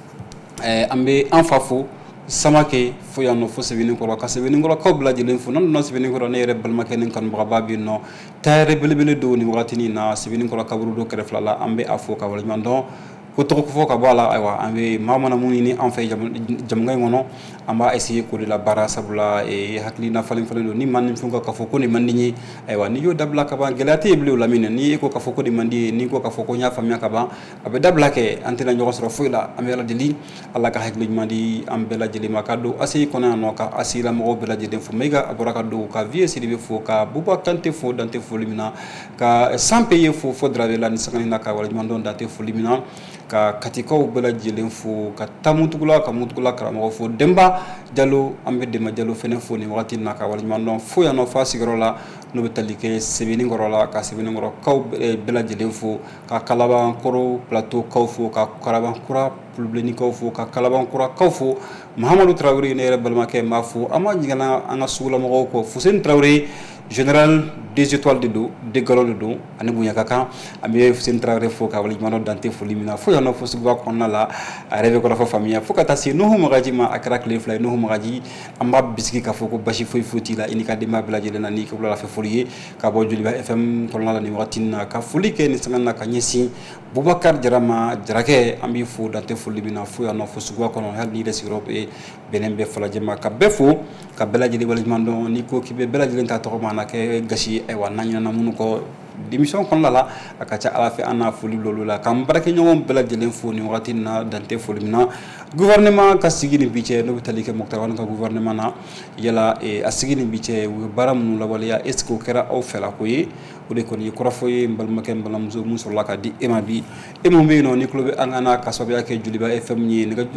e ambe anfafo samake fo yano fo sebini ko ka sebini ko ko bla jelen fu non non sebini ko ne rebel make nen kan baba bi no tayre bele bele do ni watini na sebini ko kaburu do kere flala ambe afo ka wal mandon ko to ko fo ka bala aywa ambe mamana muni ni en fait jam jam ngay ngono amba essayer ko de la bara sabula e hakli na falen falen ni man fu ka fo ko ni man ni aywa ni yo dabla ka ba gelati e blu lamine ni ko ka fo ko di mandi ni ko ka fo ko nya famia ka ba abe dabla ke antena nyogo soro fuila amela dili alla ka hakli mandi ambela jeli makado asi ko na no ka asila mo bela jeli fu mega aboraka do ka vie si be fo ka buba kante fo dante fo limina ka sans payer fo faudra la ni sakani na ka wala mandon dante fo limina ka katiko bela jeli fu ka tamutugula ka mutugula ka mo fo demba jalo ambe de majalo fene fo ni wati na ka wala mandon fo ya no fa sigrola no betalike sebini ngorola ka sebini ngoro ka bela jeli fu ka kalaba koro plateau ka fu ka kalaba kura problemi ka fu ka kalaba kura ka fu Mahamadou Traoré ne rebel make ma fu ama jigana anga sula mo ko Foussène Traoré général des étoiles de dos de galon de dos ani bunya kaka ami Foussène Traoré fo ka wali mano dante fo limina fo ya no fo suba ko na la rêve ko la fo famille fo kata si no mo gaji ma akra clé fly no mo gaji amba biski ka fo ko bashi fo foti la inika de ma bla jele na ni ko la fa folier ka bo Joliba F M ko la ni watina ka foli ke ni sangana ka nyesi Boubacar Jarama jarake ambi fo dante fo limina fo ya no fo suba ko no hal ni des Europe e benembe fala jema ka befo ka bela jeli wala mando ni ko kibe bela jeli ta to mana ke gashi e wa nanya na munu ko démission kon la la akacha ala fi ana fuli lolu la kam barake nyom bela jeli fo ni wati na dante fo limina gouvernement ka sigini biche no talike mokta wan ka gouvernement na yala e asigini biche baram nu la wala ya esko kera o fela ko yi o de kon yi ko rafoye mbal maken balam zo muso la ka di ema bi emo be no ni klobe angana ka sobe ak Joliba F M ni nga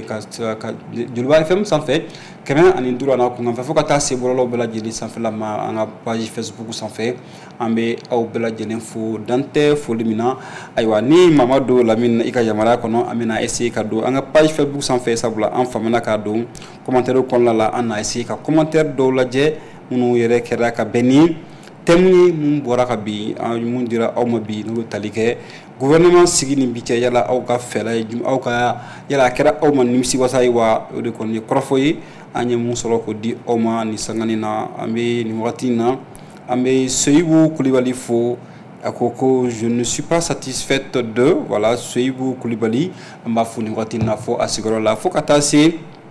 ka Joliba F M sans fait kemen ani dura na ko ngam fa ka se bololo bela jeli sans fait la ma anga page Facebook sans fait ambe aw bela jeli fo dante fo limina aywa ni Mamadou Lamine ika yamara ko no amina essayer ka do anga page Facebook sans fait sabula en famana ka do commentaire ko la la ana essayer ka commentaire do la je minnu yɛrɛ kɛra ka bɛn ni thème ye mun bɔra ka bin mun dira aw ma bi n'o tali kɛ gouvernement sigi nin bi cɛ yala aw ka fɛɛrɛ ye aw ka yala a kɛra aw ma nimisiwasa ye wa o de kɔni ye kɔrɔfɔ ye an ye mun sɔrɔ k'o di aw ma nin sangani na an bɛ nin wagati in na an bɛ Soyibou Kulibali fo a ko ko je ne suis pas satisfaite de voilà Soyibou Kulibali an b'a fo nin wagati in na fo a sigiyɔrɔ la fo ka taa se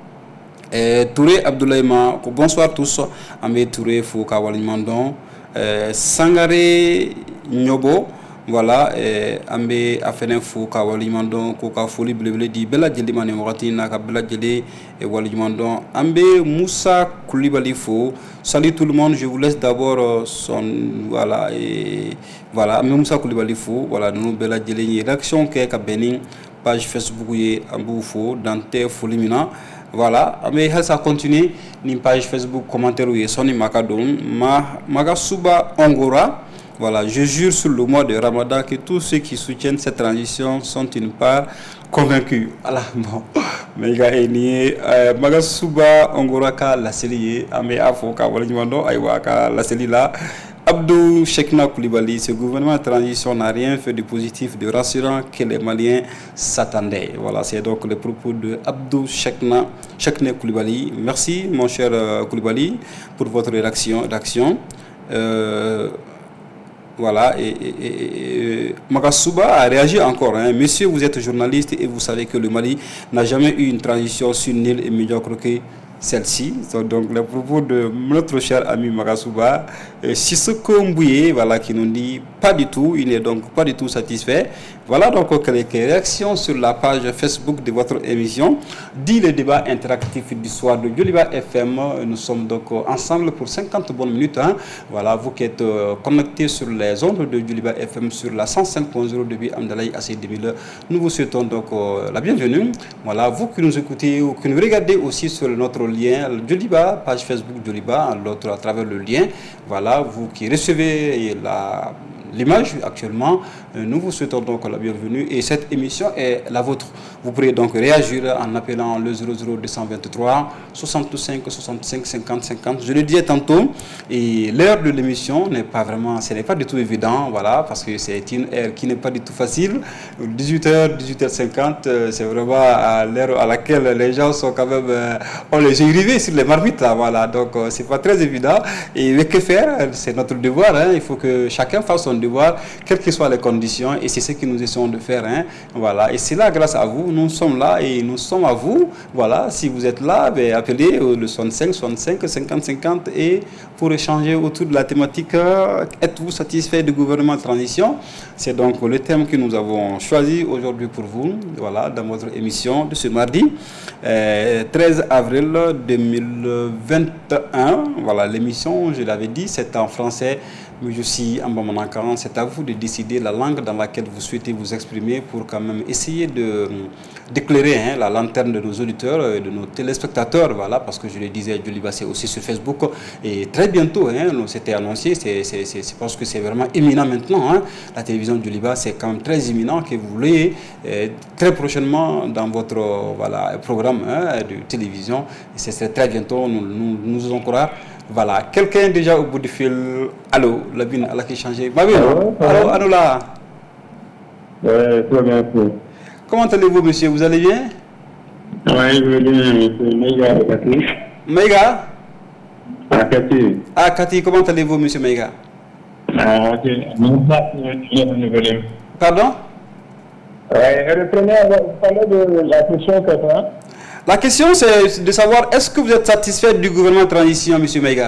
eh, Touré Abdoulaye ma ko bonsoir tous an bɛ Touré fo ka waleɲuman dɔn eh, Sangare Ɲɔbɔ voilà eh, an bɛ a fɛnɛ fo ka waleɲuman dɔn ko ka foli belebele di bɛɛ lajɛlen ma nin wagati in na ka bɛɛ lajɛlen eh, waleɲuman dɔn an bɛ Musa Kulibali fo salut tout le monde je vous laisse d'abord euh, son voilà et voilà an bɛ Musa Kulibali fo voilà ninnu bɛɛ lajɛlen ye réaction kɛ ka bɛn ni page Facebook ye an b'u fo dan tɛ foli min na voilà an bɛ halisa continuer ni page Facebook commentaire ye sɔnni ma ka don ma Magasuba Ongora. Voilà, je jure sur le mois de Ramadan que tous ceux qui soutiennent cette transition sont une part convaincus. Voilà, bon. Mais il y a une Magasuba Ongoraka la série, Amé Afoka, Walimando, Aïwaka la série là. Abdou Chekna Koulibaly, ce gouvernement de transition n'a rien fait de positif, de rassurant que les Maliens s'attendaient. Voilà, c'est donc le propos de Abdou Chekna, Chekna Koulibaly. Merci, mon cher Koulibaly, pour votre réaction. réaction. Euh, Voilà, et, et, et, et Magasuba a réagi encore. Hein. Monsieur, vous êtes journaliste et vous savez que le Mali n'a jamais eu une transition si nulle et médiocre que celle-ci. Donc, le propos de notre cher ami Magasuba, Sissoko Mbouye, voilà, qui nous dit pas du tout, il n'est donc pas du tout satisfait. Voilà donc quelques réactions sur la page Facebook de votre émission, dit le débat interactif du soir de Djoliba F M. Nous sommes donc ensemble pour cinquante bonnes minutes. Hein. Voilà, vous qui êtes euh, connectés sur les ondes de Djoliba F M sur la cent cinq point zéro de Amdalaï A C deux mille. Nous vous souhaitons donc euh, la bienvenue. Voilà, vous qui nous écoutez ou qui nous regardez aussi sur notre lien Djoliba, page Facebook Djoliba, l'autre à travers le lien. Voilà, vous qui recevez la l'image actuellement, nous vous souhaitons donc la bienvenue et cette émission est la vôtre. Vous pourrez donc réagir en appelant le zéro zéro deux cent vingt-trois soixante-cinq soixante-cinq cinquante cinquante. Je le disais tantôt et l'heure de l'émission n'est pas vraiment, ce n'est pas du tout évident, voilà, parce que c'est une heure qui n'est pas du tout facile. dix-huit heures, dix-huit heures cinquante, c'est vraiment à l'heure à laquelle les gens sont quand même, on les yeux rivés sur les marmites là, voilà, donc c'est pas très évident. Et mais que faire? C'est notre devoir, hein. Il faut que chacun fasse son devoir, quelles que soient les conditions, et c'est ce que nous essayons de faire, hein. Voilà, et c'est là grâce à vous, nous sommes là et nous sommes à vous. Voilà, si vous êtes là, ben, appelez le soixante-cinq soixante-cinq cinquante cinquante et pour échanger autour de la thématique euh, êtes-vous satisfait du gouvernement de transition? C'est donc le thème que nous avons choisi aujourd'hui pour vous, voilà, dans votre émission de ce mardi euh, treize avril deux mille vingt et un. Voilà, l'émission, je l'avais dit, c'est en français, mais je suis en Bamanakan. C'est à vous de décider la langue dans laquelle vous souhaitez vous exprimer pour quand même essayer de d'éclairer hein, la lanterne de nos auditeurs et de nos téléspectateurs. Voilà, parce que je le disais, Djoliba, c'est aussi sur Facebook. Et très bientôt, hein, c'était annoncé, c'est parce que c'est vraiment imminent maintenant. Hein. La télévision Djoliba, c'est quand même très imminent que vous voulez euh, très prochainement dans votre voilà, programme hein, de télévision. Et c'est très bientôt, nous nous, nous encourageons. Voilà, quelqu'un déjà au bout du fil. Allô, la bine, elle a changé. Ma bine, allô, allô là. Ouais, tout va bien. Comment allez-vous, monsieur? Vous allez bien? Oui, je vais bien, monsieur Maïga de Cathy. Maïga? Ah, Cathy. Ah, Cathy, comment allez-vous, monsieur Maïga? Ah, ok. Mon plat, je vais renouveler. Pardon? Oui, reprenez, vous parlez de la question que ça. La question, c'est de savoir, est-ce que vous êtes satisfait du gouvernement de transition, M. Maïga?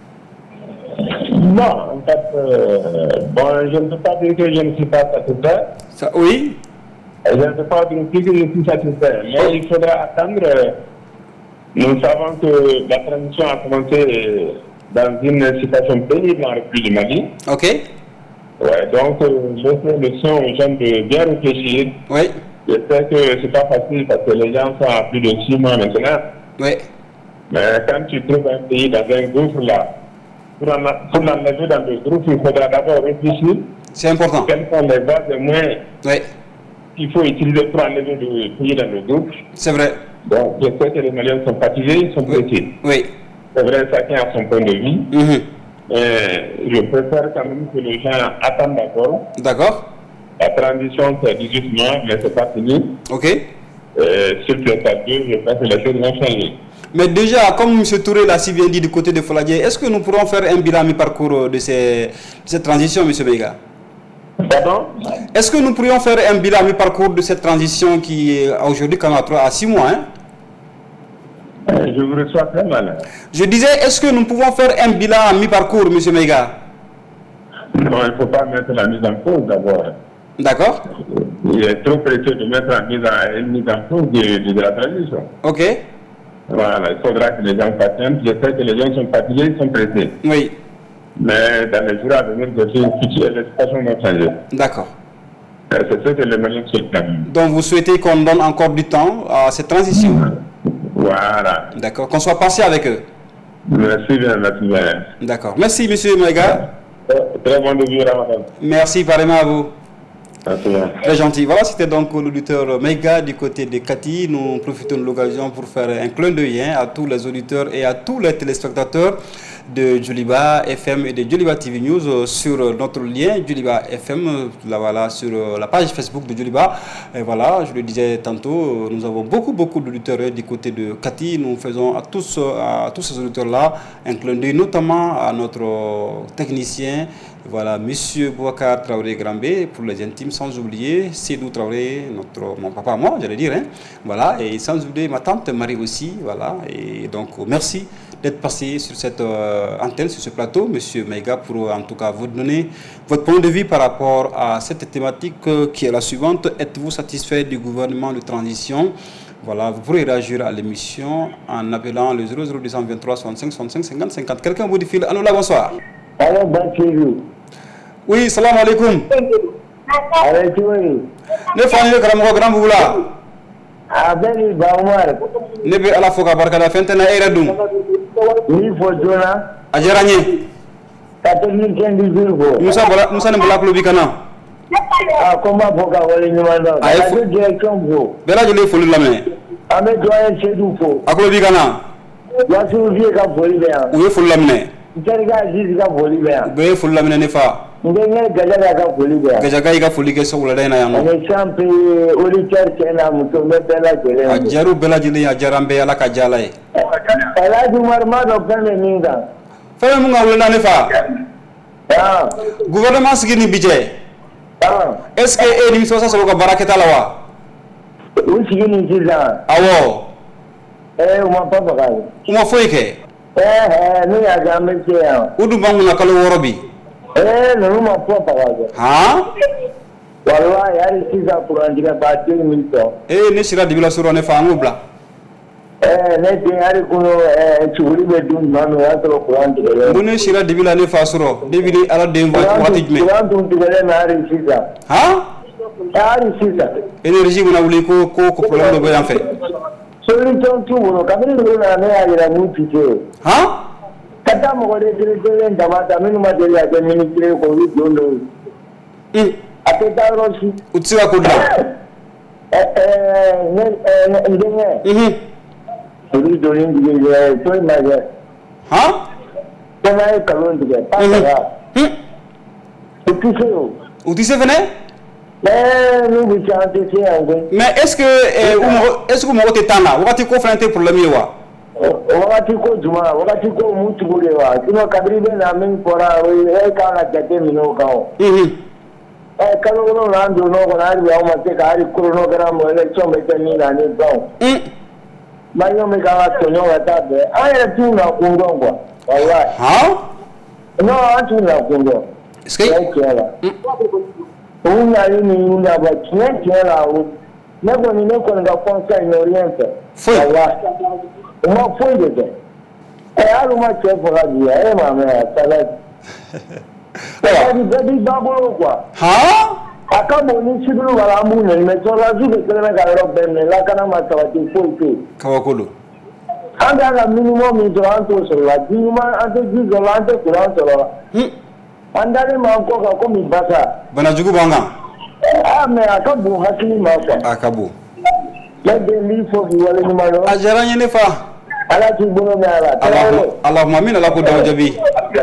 Non, en fait, euh, bon, je ne peux pas dire que je ne suis pas satisfait. Ça, oui. Je ne peux pas dire que je suis satisfait. Mais oh. Il faudra attendre. Nous savons que la transition a commencé dans une situation pénible en République du Mali. Ok. Ouais, donc, je fais le son aux gens de bien réfléchir. Oui. Je sais que ce n'est pas facile parce que les gens sont à plus de six mois maintenant. Oui. Mais quand tu trouves un pays dans un gouffre là, pour l'enlever dans le gouffre, il faudra d'abord réfléchir. C'est important. Quels sont les bases et moyens oui. qu'il faut utiliser pour enlever le pays dans le gouffre. C'est vrai. Donc, je sais que les Maliens sont fatigués, ils sont oui. petits. Oui. C'est vrai, chacun a son point de vue. Mm-hmm. Et je préfère quand même que les gens attendent d'accord. D'accord. La transition, c'est dix-huit mois, mais c'est pas fini. Ok. Euh, sur le tableau, je pense que les choses vont changer. Mais déjà, comme M. Touré l'a si bien dit du côté de Foladier, est-ce que nous pourrons faire un bilan mi-parcours de, ces, de cette transition, M. Meiga? Pardon? Est-ce que nous pourrions faire un bilan mi-parcours de cette transition qui est aujourd'hui quand même à trois à six mois, hein? euh, Je vous reçois très mal. Je disais, est-ce que nous pouvons faire un bilan à mi-parcours, M. Meiga? Non, il ne faut pas mettre la mise en cause d'abord. D'accord. Il est trop précieux de mettre en mise en, une mise en cause de, de, de la transition. Ok. Voilà, il faudra que les gens patientent. Je sais que les gens sont fatigués, ils sont pressés. Oui. Mais dans les jours à venir, les situations vont changer. D'accord. C'est ce que les Maliens souhaitent. Donc vous souhaitez qu'on donne encore du temps à cette transition? Voilà. D'accord. Qu'on soit patient avec eux. Merci bien, merci bien. D'accord. Merci, M. Meiga. Très bon début, Ramadan. Merci, pareillement à vous. Merci. Très gentil. Voilà, c'était donc l'auditeur Meiga du côté de Cathy. Nous profitons de l'occasion pour faire un clin d'œil à tous les auditeurs et à tous les téléspectateurs de Djoliba F M et de Djoliba T V News sur notre lien Djoliba F M, là, voilà, sur la page Facebook de Djoliba. Et voilà, je le disais tantôt, nous avons beaucoup, beaucoup d'auditeurs du côté de Cathy. Nous faisons à tous, à tous ces auditeurs-là un clin d'œil, notamment à notre technicien. Voilà, Monsieur Bouakar Traoré Grambé, pour les intimes, sans oublier Sédou Traoré, notre, mon papa, moi, j'allais dire. Hein. Voilà, et sans oublier ma tante Marie aussi. Voilà, et donc merci d'être passé sur cette euh, antenne, sur ce plateau, Monsieur Meiga, pour en tout cas vous donner votre point de vue par rapport à cette thématique euh, qui est la suivante. Êtes-vous satisfait du gouvernement de transition? Voilà, vous pourrez réagir à l'émission en appelant le zéro zéro deux cent vingt-trois soixante-cinq soixante-cinq cinquante cinquante. Quelqu'un vous dit fil? Allô là, bonsoir. Allô, bonjour. Oui, salam alaikum. Alaikum. Ne fani karamoko grand boula. Abeli Baumar. Ne be ala foka barkala fentena era dum. Ni fojona. Ajaranye. Katoni kendi zurgo. Musa bala Musa ne bala klubi kana. Ah, comment foka wale nyumanda. Ay fo direction go. Bela jole fulu lamé. Ame doyen Chedou fo. Aklubi kana. Wasu vie ka foli be an. Uye fulu lamé. Nterga aziz ka foli be an. Be fulu lamé ne fa. Ngene gajaga ka foli be an. Gajaga ka foli ke so wala dayna yango. Ane champi auditeur kena muto me bela jere. Ajaru bela jili ajarambe ala ka jalay. Ala dumar ma do pele ninga. Fa mu nga wala ne fa. Ah. Gouvernement sigini bidje. Ah. Est-ce que e ni so sa so ko baraketa la wa? U sigini jiza. Awo. Eh, uma papa ka. Uma foike. Eh eh, ni ya gambe ya. Udu bangu na kalo worobi. Eh, no ma papa ka. Ha? Wallahi ari siza kurandika ba deux minutes. Eh, ni sira dibila suro ne fa ngubla. Eh, ne te ari kuno eh churi be dum manu ya to kurandika. Bune sira dibila ne fa suro. Dibili ala dembo wati jme. Kurandu dibele na ari siza. Ha? Ari siza. Energie muna wuli ko ko ko problème do be en fait. Solution tu wono kabiri na ne ari la mutike. Ha? Kata mo de dire ndamata minu ma de ya ke ministre ko wi dondo. Mm. Ateta rosi. Utsiwa kudla. Eh eh ne eh ndenge. Mhm. Uri doni ndige to ma ge. Ha? Tena e kalon ndige. Pa ya. Hmm. Utise. Utise vene? Eh, nous vous chantez c'est Mais est-ce que est-ce que mo wote tana, wakati ko frente problème yewa? wakati ko juma wakati ko mutu bulewa kino kadribe na min pora e kana jate mino kao Mhm. eh kalo no nando no ko nari ya ma te kari kurono gara mo ele chombe tani na ni bao Mm. mayo me kawa tonyo wata be aya tu na kungongwa wallahi Ha? no atu na kungo Est-ce que una ni ni na ba kien kien la o ne ko ni ne ko nga conseil no oriente Foi. wallahi uma foi de é algo mais que para dia é mame sala é de bedi babolo quoi Ha? acabou ni sibilu wala mune me tola zu de kele ga ro ben la kana ma tawati foi Kawakulu. anda la minimum mi do anto so la minimum anto ji zo la anto kuran so la Hmm. anda ni ma ko ka ko mi basa Bana jugu banga. ah me akabu hakili ma ko Akabu. la de li fo bi wala ni ma ro Ajaranye ne fa. ala tu bono na ala Allah Allah mamin ala ko daw jabi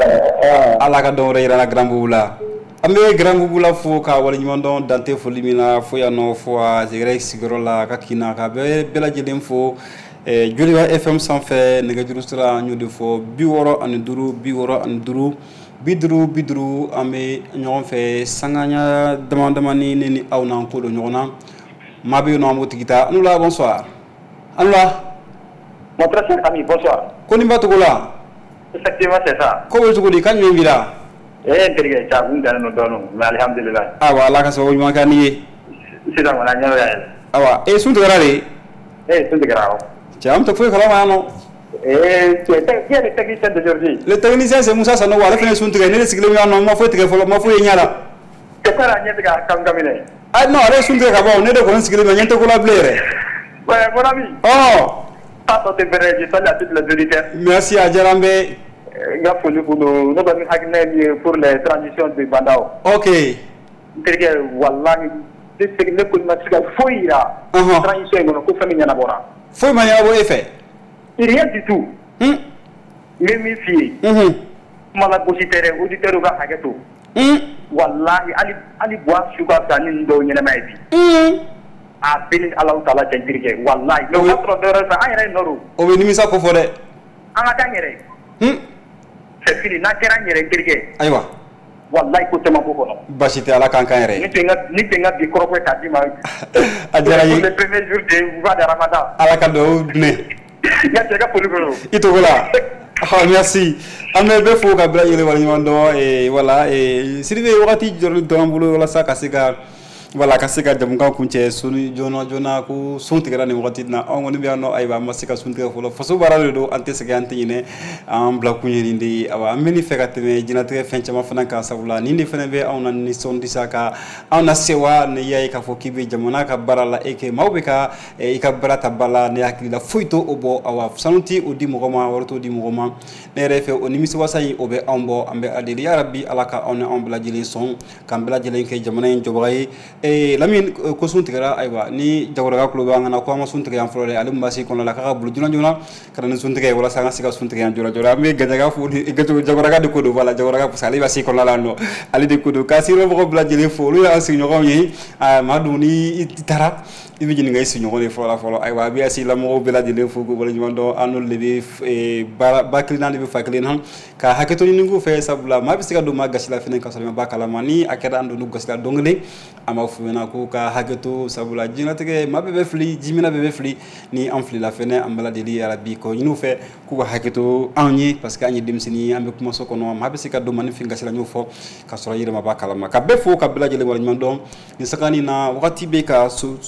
ala ka do reira na grand bula ambe grand bula fo ka wala nyima don dante fo limina fo ya no fo zere sigrola ka kina ka be bela jedem fo e Joliba F M sans fait nega jurustra ñu de fo bi woro an duru bi woro an duru bidru bidru ambe ñon fe sanganya demandamani ni awna ko do ñona mabe no amoti gita anula bonsoir anula mon très cher ami bonsoir koni batugula effectivement c'est ça ko wol tuguli kan mi bila eh terige ta gunda no dono alhamdulillah awa ala ka so ma kan ni sida wala nyaro ya awa e sun tagarare eh sun tagarao jam to foi kala mano eh tu es le technicien d'aujourd'hui le technicien c'est Moussa Sano wala fene sun tagarare ne sigile mi no ma foi tige folo ma foi nyala que para nyete ga kam gamine ah non ale sun tagarare ne de ko sigile mi nyente ko la blere ouais mon ami oh Papa te verrai, je salue à toutes les auditeurs. Merci à Djarambe. Merci pour nous. Nous avons pour les transitions de Bandao. Ok. C'est-à-dire, Wallahi, c'est que le coup de massacre, il y a une transition, il y a une famille à bord. Faut y avoir effet. Rien du tout. Hum. Même ici, hum. Malak auditeur, auditeur, ou Hagato. Hum. Wallahi, Ali, Ali Bois, Sugar, Sanin, Do, Yenamaïdi. Hum. A béni Allah Ta'ala Jentirike, Wallahi. Le patron de Rasa, un yere Noro. O be nimisa ko fode. Anga tangere. Hum. C'est fini, na kera yere Tirike. Aywa. Wallahi ko tema ko kono. Bashite ala kan kan yere. Ni tenga ni tenga bi koro ko kadima. Ajara yi. Le premier jour de mois de Ramadan. Ala ka do ne. Ya tega polugolo. Ito gola. Ah merci. Amne be fo ka bla yele wala nyando e wala e siribe wakati jor do ambulo wala sa kasika wala kasika jamunga kunche sunu jona jona ku suntigra ni wakati na ngoni be no ayba masika suntigra folo faso barale do ante sege ante yine am bla kunyeri ndi awa meni fekate me jinatre fencha ma fana ka sabula ni ni fene be awna ni sondi saka awna sewa ne yayi ka fo kibe jamana ka barala eke mawbe ka e ka barata bala ne yakila fuito obo awa sanunti odi mogoma warto di mogoma ne refe o nimisi wasayi obe ambo ambe adili ya rabbi alaka awna ambla jili son kambla jili ke jamana en jobay e lamin ko suntigra aywa ni jawraga ko ba ngana ko ma suntiga en flore alim basi kono la ka bulu juna juna kana suntiga wala sanga siga suntiga en jura jura me gajaga fu ni gajo jawraga de ko do wala jawraga sali basi kono la no ali de ko do kasiro bo bla jeli fo lu ya signo ko ni ma du ni tara ibi jini ngay signo ko ni fo la fo aywa bi asi la mo bla jeli fo ko wala jumando anul lebi e bakli nan lebi fakli nan ka haketo ni ngu fe sabula ma bi siga do ma gasila fenen ka so ma bakala mani akeda andu nu gasila dongle ama fumena ko ka hageto sabula jina tege mabe be fli jimina be be fli ni amfli la fene ambala deli arabi ko ñu fe ku hageto anyi parce que anyi dem sini ambe kuma soko no mabe sika do man fi ngasila ñu fo ka so yire ma bakala ma ka be fo ka bela jele wala ñandom ni sakani na wakati be ka su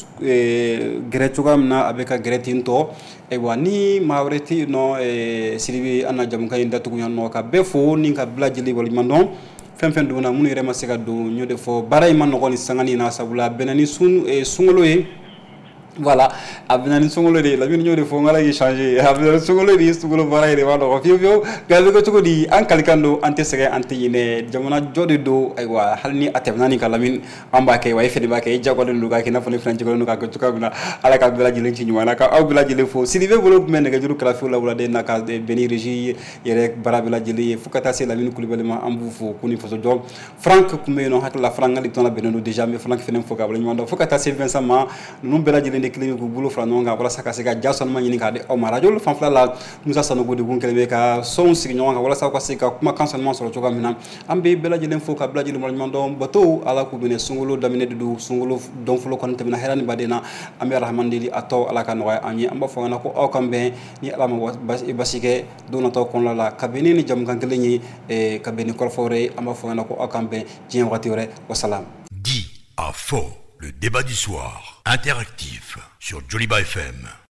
e gretu gam na abeka gretinto e wani mawreti no e silibi ana jam kay ndatu ñanno ka be fo ni ka bela jele wala ñandom fem fem duna munu rema sega do ñu defo baray man ko ni sangani na sabula benani sun e sungolo yi voilà abnani sungolo de la ñu ñu defo ngala yi changer abnani sungolo di sungolo baray de wala ko fio fio gabe ko tugo di an kalikando ante sega ante yine jamana jode do ay wa halni atebnani kala min amba kay way fedi ba kay jago den luga ki na fone franci ko nuka ko tuka bina ala ka bela jile ci ñuma naka aw bela jile fo silibe bolo men ga juru kala fi la wala de naka de beni régie yere bara bela jile fukata se la min kulibale ma ambu fo kuni fo so jom frank kumé no hakla frank ngali ton la beneno déjà mais frank fenen fo ga wala ñuma do fukata se Vincent ma no bela jile de klimi ko bulo fra no nga wala saka se ga jason ma ñini ka de o ma radio fan fla la musa sanu go de gun kelebe ka son sig ñonga wala sa ko se ka kuma kanson so to ga mina ambe bela jile fo ka bela jile mo ñuma do bato ala ko bene sungolo damine du sungolo don flo kon tamina herani badena ambe rahmandili ato ala kan wa anyi amba fo na ko o kambe ni ala ma basike do na to kon la kabeni ni jam kan kelni e kabeni ko fore amba fo na ko o kambe jien watire wa salam dit à faux le débat du soir interactif sur Joliba F M.